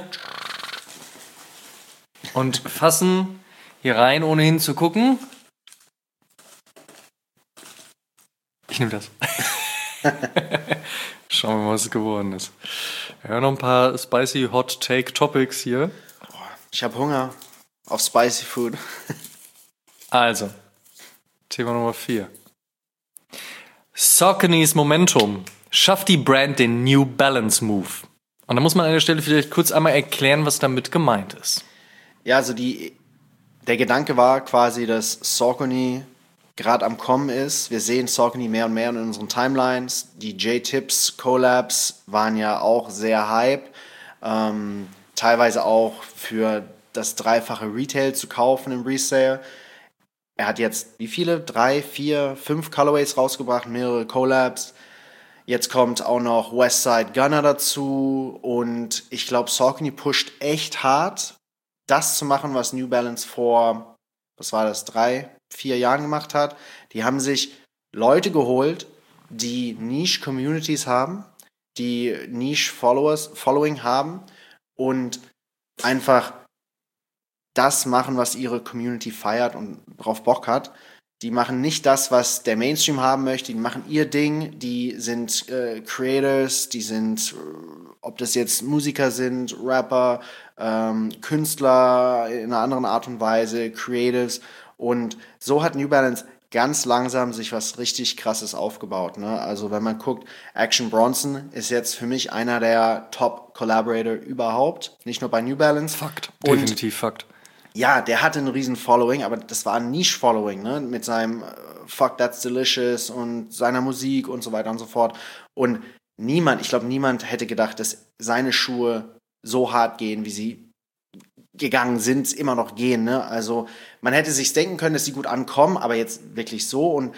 Und fassen hier rein, ohne hinzugucken. Ich nehme das. Schauen wir mal, was es geworden ist. Ja, noch ein paar spicy Hot Take Topics hier. Ich habe Hunger auf Spicy Food. Also, Thema Nummer vier. Saucony's Momentum. Schafft die Brand den New Balance Move? Und da muss man an der Stelle vielleicht kurz einmal erklären, was damit gemeint ist. Ja, also die, der Gedanke war quasi, dass Saucony gerade am Kommen ist. Wir sehen Saucony mehr und mehr in unseren Timelines. Die J-Tips Collabs waren ja auch sehr hype. Ähm, teilweise auch für das dreifache Retail zu kaufen im Resale. Er hat jetzt wie viele? Drei, vier, fünf Colorways rausgebracht, mehrere Collabs. Jetzt kommt auch noch Westside Gunner dazu. Und ich glaube, Saucony pusht echt hart, das zu machen, was New Balance vor, was war das, drei, vier Jahren gemacht hat. Die haben sich Leute geholt, die Niche-Communities haben, die Niche-Followers, Following haben und einfach das machen, was ihre Community feiert und drauf Bock hat. Die machen nicht das, was der Mainstream haben möchte, die machen ihr Ding, die sind äh, Creators, die sind, äh, ob das jetzt Musiker sind, Rapper, ähm, Künstler in einer anderen Art und Weise, Creatives. Und so hat New Balance ganz langsam sich was richtig Krasses aufgebaut. Ne? Also wenn man guckt, Action Bronson ist jetzt für mich einer der Top-Collaborator überhaupt, nicht nur bei New Balance. Fakt. Und Definitiv Fakt. ja, der hatte einen riesen Following, aber das war ein Niche-Following, ne? Mit seinem äh, Fuck That's Delicious und seiner Musik und so weiter und so fort. Und niemand, ich glaube, niemand hätte gedacht, dass seine Schuhe so hart gehen, wie sie gegangen sind, immer noch gehen. Ne? Also man hätte sich denken können, dass sie gut ankommen, aber jetzt wirklich so. Und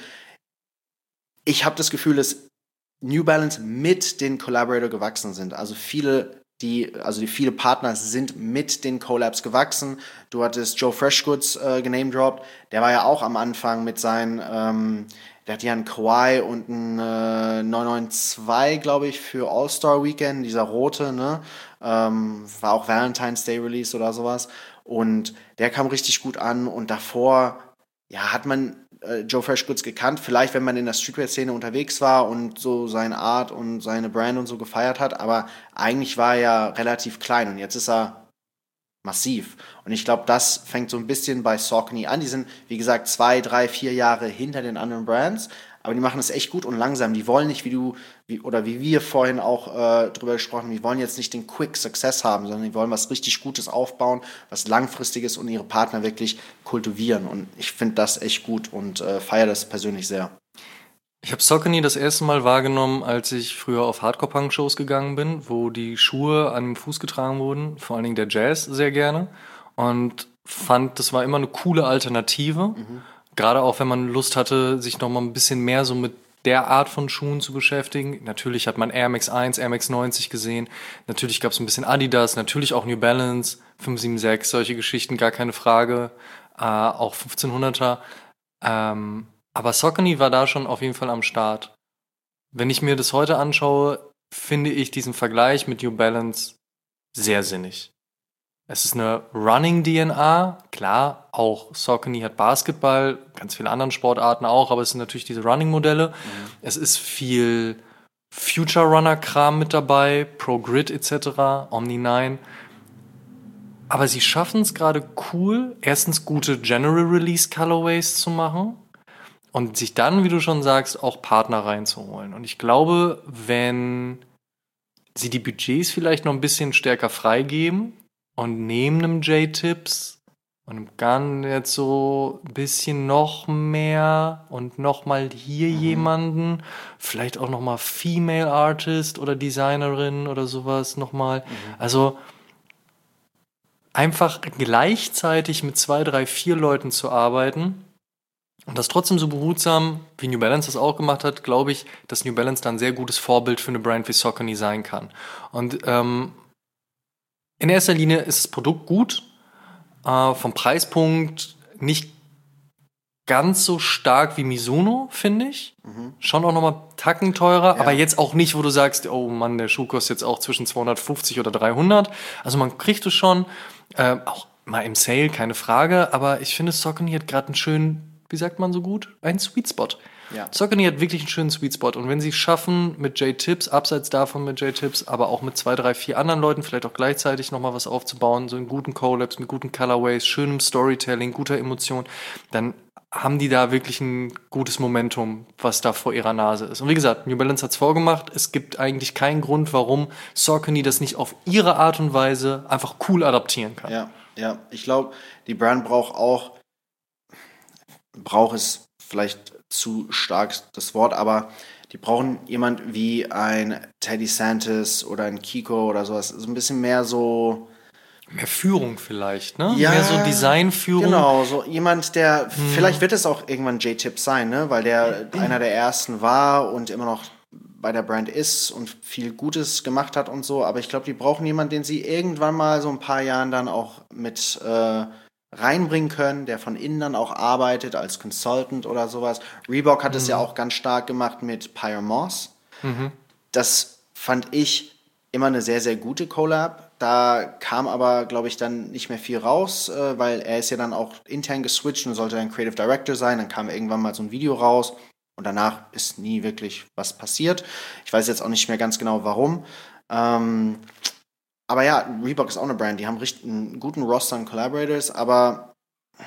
ich habe das Gefühl, dass New Balance mit den Collaborator gewachsen sind. Also viele, die, also die viele Partner sind mit den Collabs gewachsen. Du hattest Joe Freshgoods äh, genamedropped. Der war ja auch am Anfang mit seinen, ähm, der hat ja einen Kawhi und einen äh, neun neun zwei, glaube ich, für All-Star Weekend, dieser rote, ne? Ähm, war auch Valentine's Day Release oder sowas. Und der kam richtig gut an. Und davor, ja, hat man äh, Joe Freshgoods gekannt. Vielleicht, wenn man in der Streetwear-Szene unterwegs war und so seine Art und seine Brand und so gefeiert hat. Aber eigentlich war er ja relativ klein. Und jetzt ist er massiv. Und ich glaube, das fängt so ein bisschen bei Saucony an. Die sind, wie gesagt, zwei, drei, vier Jahre hinter den anderen Brands, aber die machen es echt gut und langsam. Die wollen nicht, wie du, wie, oder wie wir vorhin auch äh, drüber gesprochen haben, die wollen jetzt nicht den Quick Success haben, sondern die wollen was richtig Gutes aufbauen, was Langfristiges und ihre Partner wirklich kultivieren. Und ich finde das echt gut und äh, feiere das persönlich sehr. Ich habe Saucony das erste Mal wahrgenommen, als ich früher auf Hardcore-Punk-Shows gegangen bin, wo die Schuhe an dem Fuß getragen wurden, vor allen Dingen der Jazz sehr gerne, und fand, das war immer eine coole Alternative, mhm. gerade auch wenn man Lust hatte, sich noch mal ein bisschen mehr so mit der Art von Schuhen zu beschäftigen. Natürlich hat man Air Max eins, Air Max neunzig gesehen, natürlich gab es ein bisschen Adidas, natürlich auch New Balance, fünf sieben sechs, solche Geschichten, gar keine Frage, äh, auch fünfzehnhunderter, ähm, aber Saucony war da schon auf jeden Fall am Start. Wenn ich mir das heute anschaue, finde ich diesen Vergleich mit New Balance sehr sinnig. Es ist eine Running-D N A, klar, auch Saucony hat Basketball, ganz viele andere Sportarten auch, aber es sind natürlich diese Running-Modelle. Mhm. Es ist viel Future-Runner-Kram mit dabei, Pro-Grid et cetera, Omni neun. Aber sie schaffen es gerade cool, erstens gute General-Release-Colorways zu machen, und sich dann, wie du schon sagst, auch Partner reinzuholen. Und ich glaube, wenn sie die Budgets vielleicht noch ein bisschen stärker freigeben und neben einem J-Tips und einem Gun jetzt so ein bisschen noch mehr und nochmal hier mhm. jemanden, vielleicht auch nochmal Female Artist oder Designerin oder sowas nochmal. Mhm. Also einfach gleichzeitig mit zwei, drei, vier Leuten zu arbeiten, und das trotzdem so behutsam, wie New Balance das auch gemacht hat, glaube ich, dass New Balance dann ein sehr gutes Vorbild für eine Brand wie Saucony sein kann. Und ähm, in erster Linie ist das Produkt gut, äh, vom Preispunkt nicht ganz so stark wie Mizuno, finde ich. Mhm. Schon auch nochmal Tacken teurer, ja. aber jetzt auch nicht, wo du sagst, oh Mann, der Schuh kostet jetzt auch zwischen zweihundertfünfzig oder dreihundert. Also man kriegt es schon, äh, auch mal im Sale, keine Frage, aber ich finde, Saucony hat gerade einen schönen, wie sagt man so gut, ein Sweet Spot. Ja. Saucony hat wirklich einen schönen Sweet Spot. Und wenn sie es schaffen, mit J-Tips, abseits davon mit J-Tips, aber auch mit zwei, drei, vier anderen Leuten, vielleicht auch gleichzeitig nochmal was aufzubauen, so in guten Collabs, mit guten Colorways, schönem Storytelling, guter Emotion, dann haben die da wirklich ein gutes Momentum, was da vor ihrer Nase ist. Und wie gesagt, New Balance hat es vorgemacht. Es gibt eigentlich keinen Grund, warum Saucony das nicht auf ihre Art und Weise einfach cool adaptieren kann. Ja, ja. Ich glaube, die Brand braucht auch braucht es vielleicht zu stark das Wort, aber die brauchen jemand wie ein Teddy Santis oder ein Kiko oder sowas. So ein bisschen mehr so... Mehr Führung vielleicht, ne? Ja, mehr so Designführung. Genau, so jemand, der... Hm. Vielleicht wird es auch irgendwann J-Tip sein, ne? Weil der hm. einer der ersten war und immer noch bei der Brand ist und viel Gutes gemacht hat und so. Aber ich glaube, die brauchen jemanden, den sie irgendwann mal so ein paar Jahren dann auch mit... Äh, reinbringen können, der von innen dann auch arbeitet als Consultant oder sowas. Reebok hat es mhm. ja auch ganz stark gemacht mit Pyre Moss. Mhm. Das fand ich immer eine sehr, sehr gute Collab. Da kam aber, glaube ich, dann nicht mehr viel raus, äh, weil er ist ja dann auch intern geswitcht und sollte dann Creative Director sein. Dann kam irgendwann mal so ein Video raus und danach ist nie wirklich was passiert. Ich weiß jetzt auch nicht mehr ganz genau, warum. Ähm, Aber ja, Reebok ist auch eine Brand, die haben richtig einen guten Roster an Collaborators, aber... Ich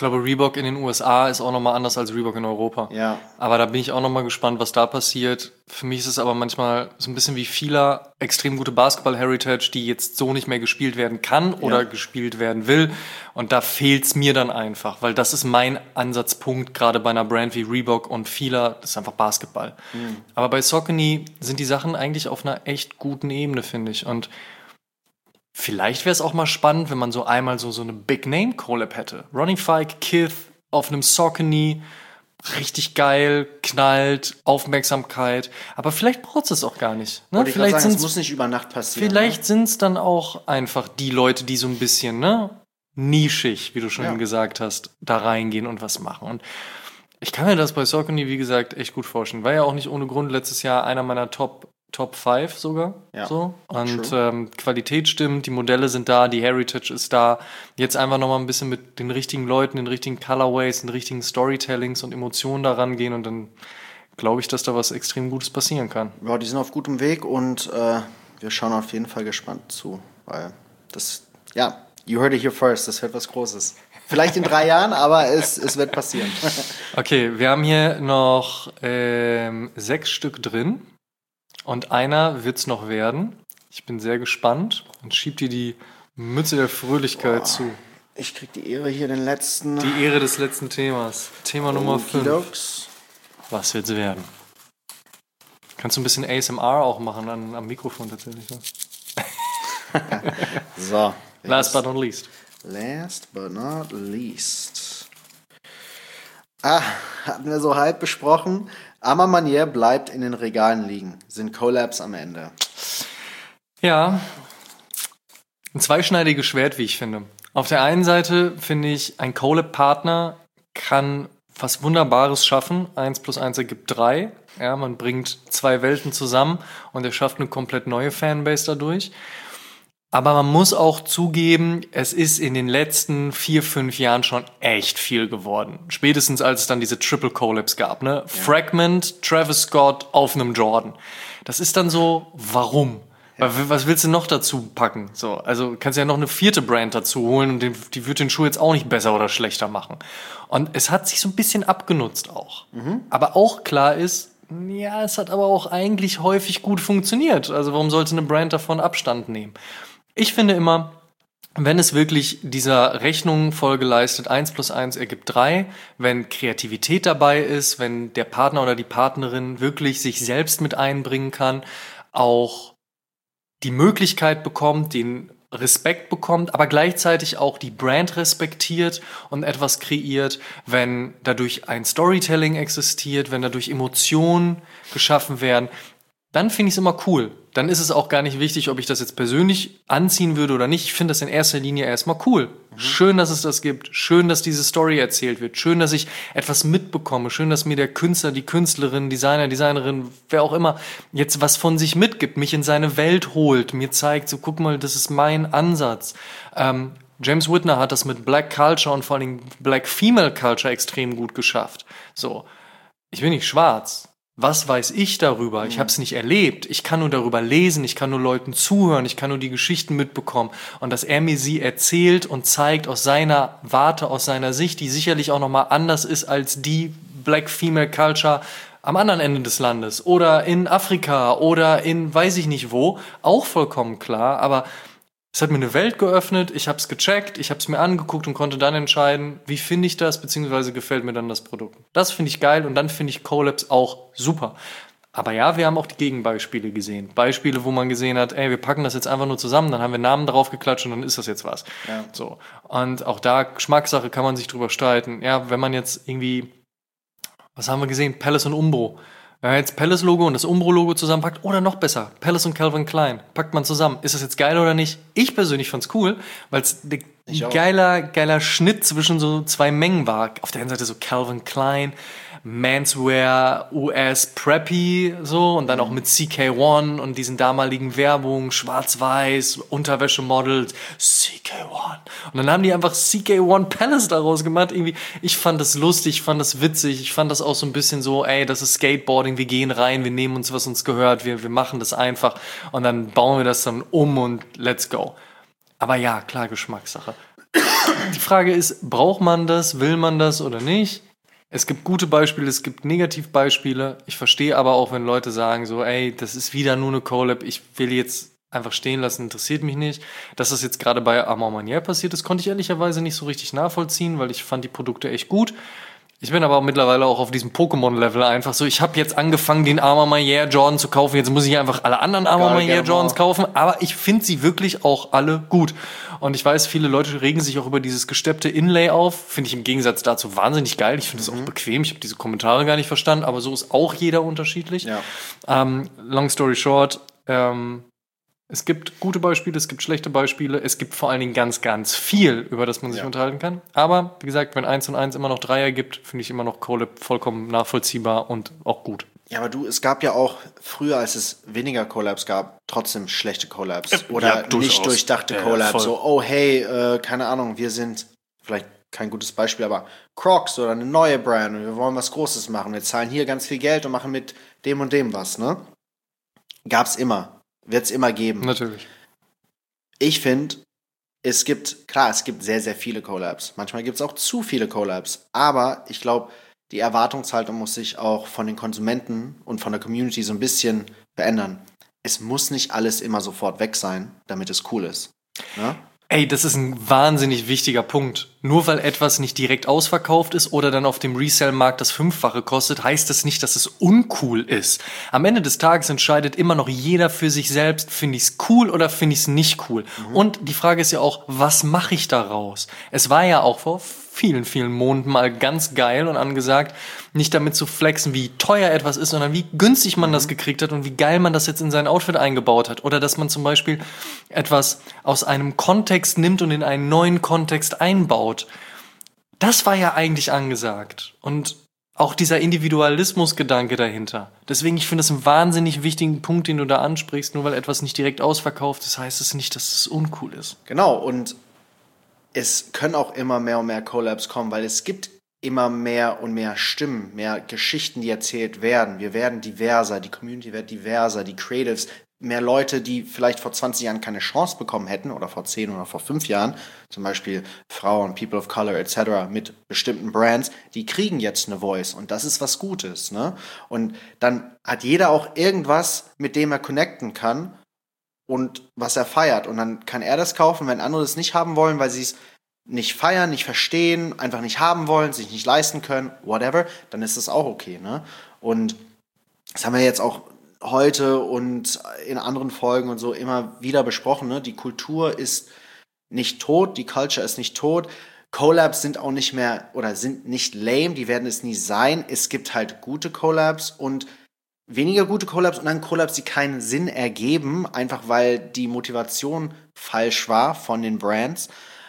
glaube, Reebok in den U S A ist auch nochmal anders als Reebok in Europa. Ja. Aber da bin ich auch nochmal gespannt, was da passiert. Für mich ist es aber manchmal so ein bisschen wie Fila, extrem gute Basketball-Heritage, die jetzt so nicht mehr gespielt werden kann oder Ja. gespielt werden will. Und da fehlt's mir dann einfach, weil das ist mein Ansatzpunkt, gerade bei einer Brand wie Reebok und Fila, das ist einfach Basketball. Mhm. Aber bei Saucony sind die Sachen eigentlich auf einer echt guten Ebene, finde ich. Und vielleicht wäre es auch mal spannend, wenn man so einmal so, so eine Big-Name-Collab hätte. Ronnie Fike, Kith auf einem Saucony, richtig geil, knallt, Aufmerksamkeit. Aber vielleicht braucht es auch gar nicht. Ne? Wollte ich Vielleicht gerade sagen, es sind's, muss nicht über Nacht passieren. vielleicht ne? sind es dann auch einfach die Leute, die so ein bisschen ne, nischig, wie du schon Ja. gesagt hast, da reingehen und was machen. Und ich kann mir das bei Saucony, wie gesagt, echt gut vorstellen. War ja auch nicht ohne Grund letztes Jahr einer meiner Top Top fünf sogar. Ja, So. Und true. ähm, Qualität stimmt, die Modelle sind da, die Heritage ist da. Jetzt einfach nochmal ein bisschen mit den richtigen Leuten, den richtigen Colorways, den richtigen Storytellings und Emotionen da rangehen und dann glaube ich, dass da was extrem Gutes passieren kann. Ja, die sind auf gutem Weg und äh, wir schauen auf jeden Fall gespannt zu, weil das, ja, you heard it here first, das wird was Großes. Vielleicht in drei Jahren, aber es, es wird passieren. Okay, wir haben hier noch ähm, sechs Stück drin. Und einer wird's noch werden. Ich bin sehr gespannt und schieb dir die Mütze der Fröhlichkeit Boah. zu. Ich krieg die Ehre hier, den letzten. Die Ehre des letzten Themas. Thema Nummer fünf. Okidoks. Was wird's werden? Kannst du ein bisschen A S M R auch machen an, am Mikrofon tatsächlich. Ne? So. Last but not least. Last but not least. Ah, hatten wir so halb besprochen. Arma Manier bleibt in den Regalen liegen. Sind Collabs am Ende. Ja, ein zweischneidiges Schwert, wie ich finde. Auf der einen Seite finde ich, ein Collab-Partner kann was Wunderbares schaffen. Eins plus eins ergibt drei. Ja, man bringt zwei Welten zusammen und er schafft eine komplett neue Fanbase dadurch. Aber man muss auch zugeben, es ist in den letzten vier, fünf Jahren schon echt viel geworden. Spätestens als es dann diese Triple Collabs gab, ne? Ja. Fragment, Travis Scott auf einem Jordan. Das ist dann so, warum? Ja. Was willst du noch dazu packen? So, also kannst ja noch eine vierte Brand dazu holen und den, die wird den Schuh jetzt auch nicht besser oder schlechter machen. Und es hat sich so ein bisschen abgenutzt auch. Mhm. Aber auch klar ist, ja, es hat aber auch eigentlich häufig gut funktioniert. Also warum sollte eine Brand davon Abstand nehmen? Ich finde immer, wenn es wirklich dieser Rechnung Folge leistet, eins plus eins ergibt drei, wenn Kreativität dabei ist, wenn der Partner oder die Partnerin wirklich sich selbst mit einbringen kann, auch die Möglichkeit bekommt, den Respekt bekommt, aber gleichzeitig auch die Brand respektiert und etwas kreiert, wenn dadurch ein Storytelling existiert, wenn dadurch Emotionen geschaffen werden, dann finde ich es immer cool. Dann ist es auch gar nicht wichtig, ob ich das jetzt persönlich anziehen würde oder nicht. Ich finde das in erster Linie erstmal cool. Mhm. Schön, dass es das gibt. Schön, dass diese Story erzählt wird. Schön, dass ich etwas mitbekomme. Schön, dass mir der Künstler, die Künstlerin, Designer, Designerin, wer auch immer, jetzt was von sich mitgibt, mich in seine Welt holt, mir zeigt, so guck mal, das ist mein Ansatz. Ähm, James Whitner hat das mit Black Culture und vor allem Black Female Culture extrem gut geschafft. So, ich bin nicht schwarz. Was weiß ich darüber? Ich habe es nicht erlebt. Ich kann nur darüber lesen, ich kann nur Leuten zuhören, ich kann nur die Geschichten mitbekommen. Und dass er mir sie erzählt und zeigt aus seiner Warte, aus seiner Sicht, die sicherlich auch nochmal anders ist als die Black Female Culture am anderen Ende des Landes oder in Afrika oder in weiß ich nicht wo, auch vollkommen klar. Aber es hat mir eine Welt geöffnet, ich habe es gecheckt, ich habe es mir angeguckt und konnte dann entscheiden, wie finde ich das, beziehungsweise gefällt mir dann das Produkt. Das finde ich geil und dann finde ich Collabs auch super. Aber ja, wir haben auch die Gegenbeispiele gesehen. Beispiele, wo man gesehen hat, ey, wir packen das jetzt einfach nur zusammen, dann haben wir Namen drauf geklatscht und dann ist das jetzt was. Ja. So. Und auch da, Geschmackssache, kann man sich drüber streiten. Ja, wenn man jetzt irgendwie, was haben wir gesehen? Palace und Umbro. Wenn man jetzt Palace-Logo und das Umbro-Logo zusammenpackt, oder noch besser, Palace und Calvin Klein, packt man zusammen. Ist das jetzt geil oder nicht? Ich persönlich fand's cool, weil es ein geiler, geiler Schnitt zwischen so zwei Mengen war. Auf der einen Seite so Calvin Klein, Manswear, U S Preppy, so, und dann auch mit C K eins und diesen damaligen Werbungen, schwarz-weiß, Unterwäschemodels, C K eins. Und dann haben die einfach C K eins Palace daraus gemacht, irgendwie. Ich fand das lustig, ich fand das witzig, ich fand das auch so ein bisschen so, ey, das ist Skateboarding, wir gehen rein, wir nehmen uns, was uns gehört, wir, wir machen das einfach und dann bauen wir das dann um und let's go. Aber ja, klar, Geschmackssache. Die Frage ist, braucht man das, will man das oder nicht? Es gibt gute Beispiele, es gibt Negativbeispiele. Ich verstehe aber auch, wenn Leute sagen so, ey, das ist wieder nur eine Collab, ich will jetzt einfach stehen lassen, interessiert mich nicht. Dass das jetzt gerade bei Armand Manier passiert ist, konnte ich ehrlicherweise nicht so richtig nachvollziehen, weil ich fand die Produkte echt gut. Ich bin aber auch mittlerweile auch auf diesem Pokémon-Level einfach so. Ich habe jetzt angefangen, den Armand Manier Jordan zu kaufen. Jetzt muss ich einfach alle anderen Armand Manier Jordans kaufen. Aber ich finde sie wirklich auch alle gut. Und ich weiß, viele Leute regen sich auch über dieses gesteppte Inlay auf. Finde ich im Gegensatz dazu wahnsinnig geil. Ich finde es mhm. auch bequem. Ich habe diese Kommentare gar nicht verstanden. Aber so ist auch jeder unterschiedlich. Ja. Ähm, long story short, ähm, es gibt gute Beispiele, es gibt schlechte Beispiele, es gibt vor allen Dingen ganz, ganz viel, über das man sich ja. unterhalten kann. Aber, wie gesagt, wenn eins und eins immer noch drei ergibt, finde ich immer noch Collab vollkommen nachvollziehbar und auch gut. Ja, aber du, es gab ja auch früher, als es weniger Collabs gab, trotzdem schlechte Collabs. Oder ja, nicht durchdachte ja, Collabs. Ja, so, oh hey, äh, keine Ahnung, wir sind vielleicht kein gutes Beispiel, aber Crocs oder eine neue Brand und wir wollen was Großes machen. Wir zahlen hier ganz viel Geld und machen mit dem und dem was, ne? Gab's immer. Wird es immer geben. Natürlich. Ich finde, es gibt, klar, es gibt sehr, sehr viele Collabs. Manchmal gibt es auch zu viele Collabs. Aber ich glaube, die Erwartungshaltung muss sich auch von den Konsumenten und von der Community so ein bisschen verändern. Es muss nicht alles immer sofort weg sein, damit es cool ist. Ne? Ey, das ist ein wahnsinnig wichtiger Punkt. Nur weil etwas nicht direkt ausverkauft ist oder dann auf dem Resell-Markt das Fünffache kostet, heißt das nicht, dass es uncool ist. Am Ende des Tages entscheidet immer noch jeder für sich selbst, finde ich es cool oder finde ich es nicht cool. Mhm. Und die Frage ist ja auch, was mache ich daraus? Es war ja auch vor vielen, vielen Monaten mal ganz geil und angesagt, nicht damit zu flexen, wie teuer etwas ist, sondern wie günstig man mhm. das gekriegt hat und wie geil man das jetzt in sein Outfit eingebaut hat. Oder dass man zum Beispiel etwas aus einem Kontext nimmt und in einen neuen Kontext einbaut. Das war ja eigentlich angesagt. Und auch dieser Individualismus-Gedanke dahinter. Deswegen, ich finde das einen wahnsinnig wichtigen Punkt, den du da ansprichst. Nur weil etwas nicht direkt ausverkauft ist, heißt es nicht, dass es uncool ist. Genau, und es können auch immer mehr und mehr Collabs kommen, weil es gibt immer mehr und mehr Stimmen, mehr Geschichten, die erzählt werden. Wir werden diverser, die Community wird diverser, die Creatives, mehr Leute, die vielleicht vor zwanzig Jahren keine Chance bekommen hätten oder vor zehn oder vor fünf Jahren, zum Beispiel Frauen, People of Color et cetera mit bestimmten Brands, die kriegen jetzt eine Voice und das ist was Gutes, ne? Und dann hat jeder auch irgendwas, mit dem er connecten kann und was er feiert. Und dann kann er das kaufen, wenn andere das nicht haben wollen, weil sie es nicht feiern, nicht verstehen, einfach nicht haben wollen, sich nicht leisten können, whatever, dann ist das auch okay, ne? Und das haben wir jetzt auch heute und in anderen Folgen und so immer wieder besprochen, ne? Die Kultur ist nicht tot, die Culture ist nicht tot. Collabs sind auch nicht mehr oder sind nicht lame, die werden es nie sein. Es gibt halt gute Collabs und weniger gute Collabs und dann Collabs, die keinen Sinn ergeben, einfach weil die Motivation falsch war von den Brands.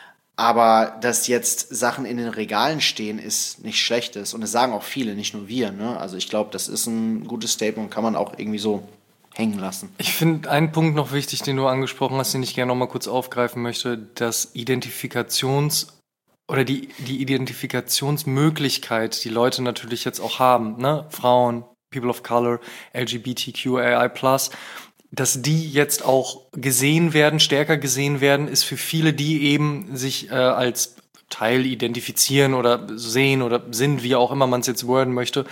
Aber dass jetzt Sachen in den Regalen stehen, ist nicht Schlechtes. Und das sagen auch viele, nicht nur wir. Ne? Also ich glaube, das ist ein gutes Statement, kann man auch irgendwie so hängen lassen. Ich finde einen Punkt noch wichtig, den du angesprochen hast, den ich gerne noch mal kurz aufgreifen möchte, dass Identifikations- oder die, die Identifikationsmöglichkeit, die Leute natürlich jetzt auch haben, ne? Frauen, People of Color, L G B T Q A I plus, dass die jetzt auch gesehen werden, stärker gesehen werden, ist für viele, die eben sich äh, als Teil identifizieren oder sehen oder sind, wie auch immer man es jetzt worden möchte,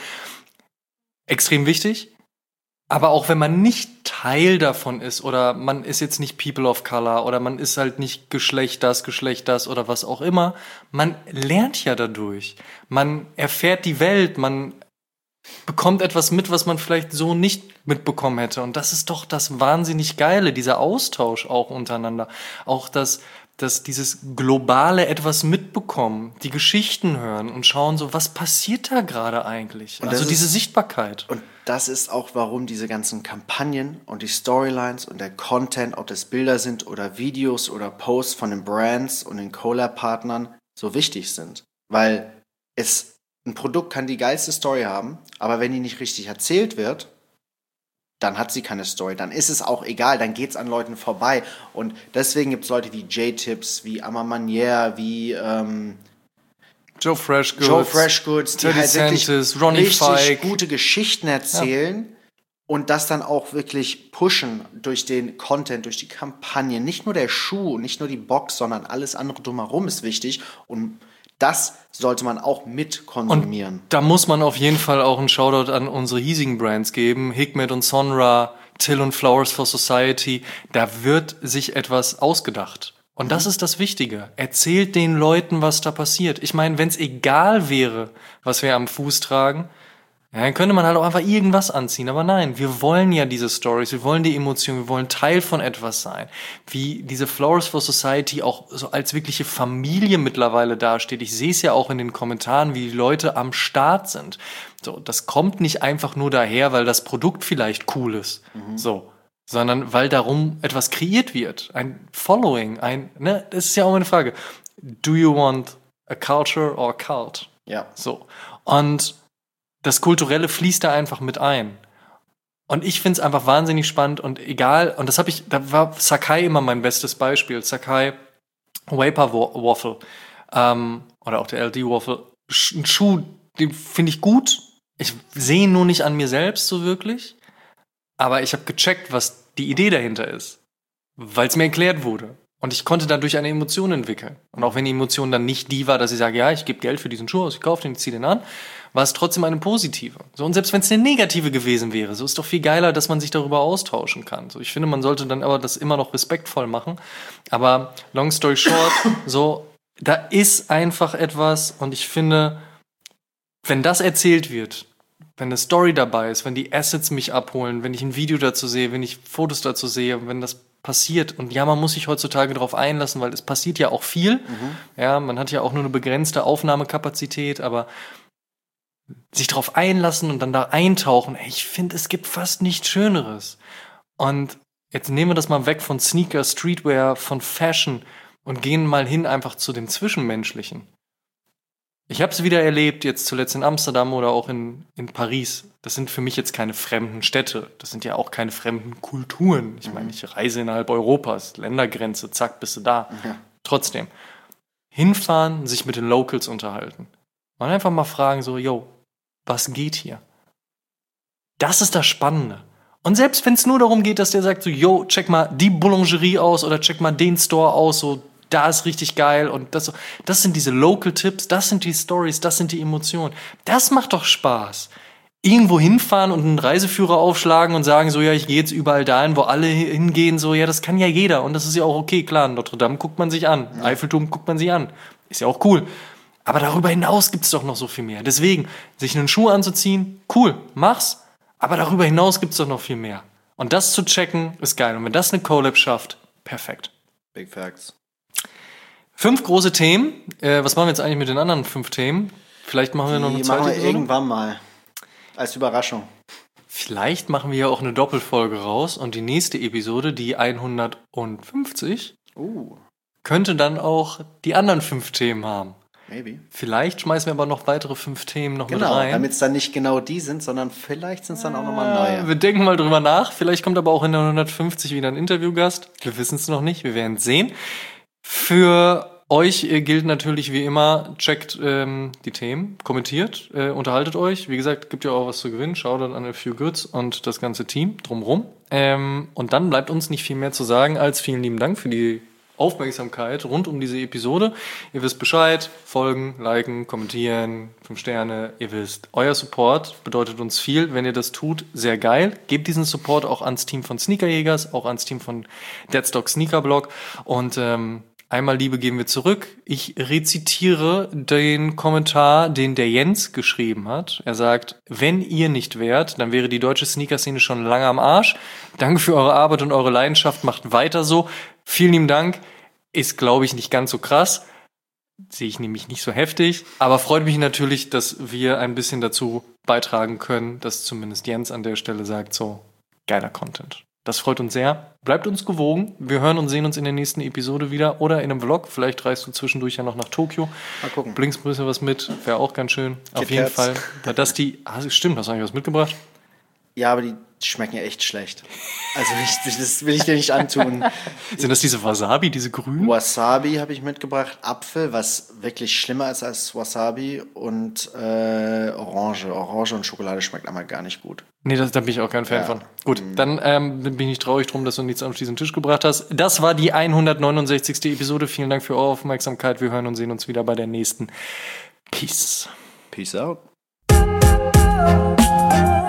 extrem wichtig. Aber auch wenn man nicht Teil davon ist oder man ist jetzt nicht People of Color oder man ist halt nicht Geschlecht das, Geschlecht das oder was auch immer, man lernt ja dadurch. Man erfährt die Welt, man bekommt etwas mit, was man vielleicht so nicht mitbekommen hätte. Und das ist doch das wahnsinnig Geile, dieser Austausch auch untereinander. Auch das, dass dieses globale etwas mitbekommen, die Geschichten hören und schauen so, was passiert da gerade eigentlich? Und also diese ist, Sichtbarkeit. Und das ist auch, warum diese ganzen Kampagnen und die Storylines und der Content, ob das Bilder sind oder Videos oder Posts von den Brands und den Collab-Partnern so wichtig sind. Weil es ein Produkt kann die geilste Story haben, aber wenn die nicht richtig erzählt wird, dann hat sie keine Story. Dann ist es auch egal, dann geht es an Leuten vorbei. Und deswegen gibt es Leute wie J-Tips, wie Armand Manier, wie ähm, Joe Freshgoods, Joe Freshgoods, die halt wirklich Ronnie richtig Fike. gute Geschichten erzählen, ja. und das dann auch wirklich pushen durch den Content, durch die Kampagne. Nicht nur der Schuh, nicht nur die Box, sondern alles andere drumherum ist wichtig. Und das sollte man auch mit konsumieren. Und da muss man auf jeden Fall auch einen Shoutout an unsere hiesigen Brands geben. Hikmet und Sonra, Till und Flowers for Society. Da wird sich etwas ausgedacht. Und das ist das Wichtige. Erzählt den Leuten, was da passiert. Ich meine, wenn es egal wäre, was wir am Fuß tragen, ja, dann könnte man halt auch einfach irgendwas anziehen. Aber nein, wir wollen ja diese Stories, wir wollen die Emotionen, wir wollen Teil von etwas sein. Wie diese Flowers for Society auch so als wirkliche Familie mittlerweile dasteht. Ich sehe es ja auch in den Kommentaren, wie die Leute am Start sind. So, das kommt nicht einfach nur daher, weil das Produkt vielleicht cool ist. Mhm. So. Sondern weil darum etwas kreiert wird. Ein Following, ein, ne, das ist ja auch eine Frage. Do you want a culture or a cult? Ja. So. Und das Kulturelle fließt da einfach mit ein. Und ich finde es einfach wahnsinnig spannend und egal, und das habe ich, da war Sacai immer mein bestes Beispiel. Sacai Vapor Waffle, ähm, oder auch der L D Waffle. Ein Schuh, den finde ich gut. Ich sehe ihn nur nicht an mir selbst so wirklich. Aber ich habe gecheckt, was die Idee dahinter ist. Weil es mir erklärt wurde. Und ich konnte dadurch eine Emotion entwickeln. Und auch wenn die Emotion dann nicht die war, dass ich sage, ja, ich gebe Geld für diesen Schuh aus, ich kaufe den, ich ziehe den an, war es trotzdem eine positive. So, und selbst wenn es eine negative gewesen wäre, so ist doch viel geiler, dass man sich darüber austauschen kann. So, ich finde, man sollte dann aber das immer noch respektvoll machen. Aber long story short, so, da ist einfach etwas und ich finde, wenn das erzählt wird, wenn eine Story dabei ist, wenn die Assets mich abholen, wenn ich ein Video dazu sehe, wenn ich Fotos dazu sehe, wenn das passiert. Und ja, man muss sich heutzutage darauf einlassen, weil es passiert ja auch viel. Mhm. Ja, man hat ja auch nur eine begrenzte Aufnahmekapazität, aber sich darauf einlassen und dann da eintauchen, ey, ich finde, es gibt fast nichts Schöneres. Und jetzt nehmen wir das mal weg von Sneaker, Streetwear, von Fashion und gehen mal hin einfach zu dem Zwischenmenschlichen. Ich habe es wieder erlebt, jetzt zuletzt in Amsterdam oder auch in, in Paris. Das sind für mich jetzt keine fremden Städte. Das sind ja auch keine fremden Kulturen. Ich meine, ich reise innerhalb Europas, Ländergrenze, zack, bist du da. Ja. Trotzdem. Hinfahren, sich mit den Locals unterhalten. Und einfach mal fragen so, yo, was geht hier? Das ist das Spannende. Und selbst wenn es nur darum geht, dass der sagt so, yo, check mal die Boulangerie aus oder check mal den Store aus, so, da ist richtig geil und das, das sind diese Local-Tipps, das sind die Stories, das sind die Emotionen. Das macht doch Spaß. Irgendwo hinfahren und einen Reiseführer aufschlagen und sagen so, ja, ich gehe jetzt überall dahin, wo alle hingehen, so, ja, das kann ja jeder und das ist ja auch okay, klar, in Notre Dame guckt man sich an, ja. Eiffelturm guckt man sich an, ist ja auch cool. Aber darüber hinaus gibt es doch noch so viel mehr. Deswegen, sich einen Schuh anzuziehen, cool, mach's, aber darüber hinaus gibt es doch noch viel mehr. Und das zu checken, ist geil. Und wenn das eine Collab schafft, perfekt. Big Facts. Fünf große Themen. Äh, was machen wir jetzt eigentlich mit den anderen fünf Themen? Vielleicht machen wir noch eine Die zweite machen wir Episode? Irgendwann mal. Als Überraschung. Vielleicht machen wir ja auch eine Doppelfolge raus und die nächste Episode, die hundertfünfzig, uh. könnte dann auch die anderen fünf Themen haben. Maybe. Vielleicht schmeißen wir aber noch weitere fünf Themen noch genau, mit rein. Genau, damit es dann nicht genau die sind, sondern vielleicht sind es dann auch nochmal neue. Wir denken mal drüber nach. Vielleicht kommt aber auch in der hundertfünfzig wieder ein Interviewgast. Wir wissen es noch nicht. Wir werden es sehen. Für euch äh, gilt natürlich wie immer, checkt ähm, die Themen, kommentiert, äh, unterhaltet euch. Wie gesagt, gibt ja auch was zu gewinnen. Schaut dann an A Few Goods und das ganze Team drumherum. Ähm, und dann bleibt uns nicht viel mehr zu sagen als vielen lieben Dank für die Aufmerksamkeit rund um diese Episode. Ihr wisst Bescheid, folgen, liken, kommentieren, fünf Sterne. Ihr wisst, euer Support bedeutet uns viel. Wenn ihr das tut, sehr geil. Gebt diesen Support auch ans Team von Sneakerjägers, auch ans Team von Deadstock Sneaker Blog. Und ähm, einmal Liebe geben wir zurück. Ich rezitiere den Kommentar, den der Jens geschrieben hat. Er sagt, wenn ihr nicht wärt, dann wäre die deutsche Sneaker-Szene schon lange am Arsch. Danke für eure Arbeit und eure Leidenschaft. Macht weiter so. Vielen lieben Dank. Ist, glaube ich, nicht ganz so krass. Sehe ich nämlich nicht so heftig. Aber freut mich natürlich, dass wir ein bisschen dazu beitragen können, dass zumindest Jens an der Stelle sagt, so, geiler Content. Das freut uns sehr. Bleibt uns gewogen. Wir hören und sehen uns in der nächsten Episode wieder oder in einem Vlog. Vielleicht reist du zwischendurch ja noch nach Tokio. Mal gucken. Bringst ein bisschen was mit. Wäre auch ganz schön. Kit Auf jeden Kats. Fall. Da das die, ah, stimmt, hast du eigentlich was mitgebracht? Ja, aber die Die schmecken ja echt schlecht. Also ich, das will ich dir nicht antun. Sind das diese Wasabi, diese grünen? Wasabi habe ich mitgebracht, Apfel, was wirklich schlimmer ist als Wasabi und äh, Orange. Orange und Schokolade schmeckt einmal gar nicht gut. Nee, das, da bin ich auch kein Fan Ja. von. Gut, dann ähm, bin ich nicht traurig drum, dass du nichts auf diesen Tisch gebracht hast. Das war die hundertneunundsechzigste Episode. Vielen Dank für eure Aufmerksamkeit. Wir hören und sehen uns wieder bei der nächsten. Peace. Peace out.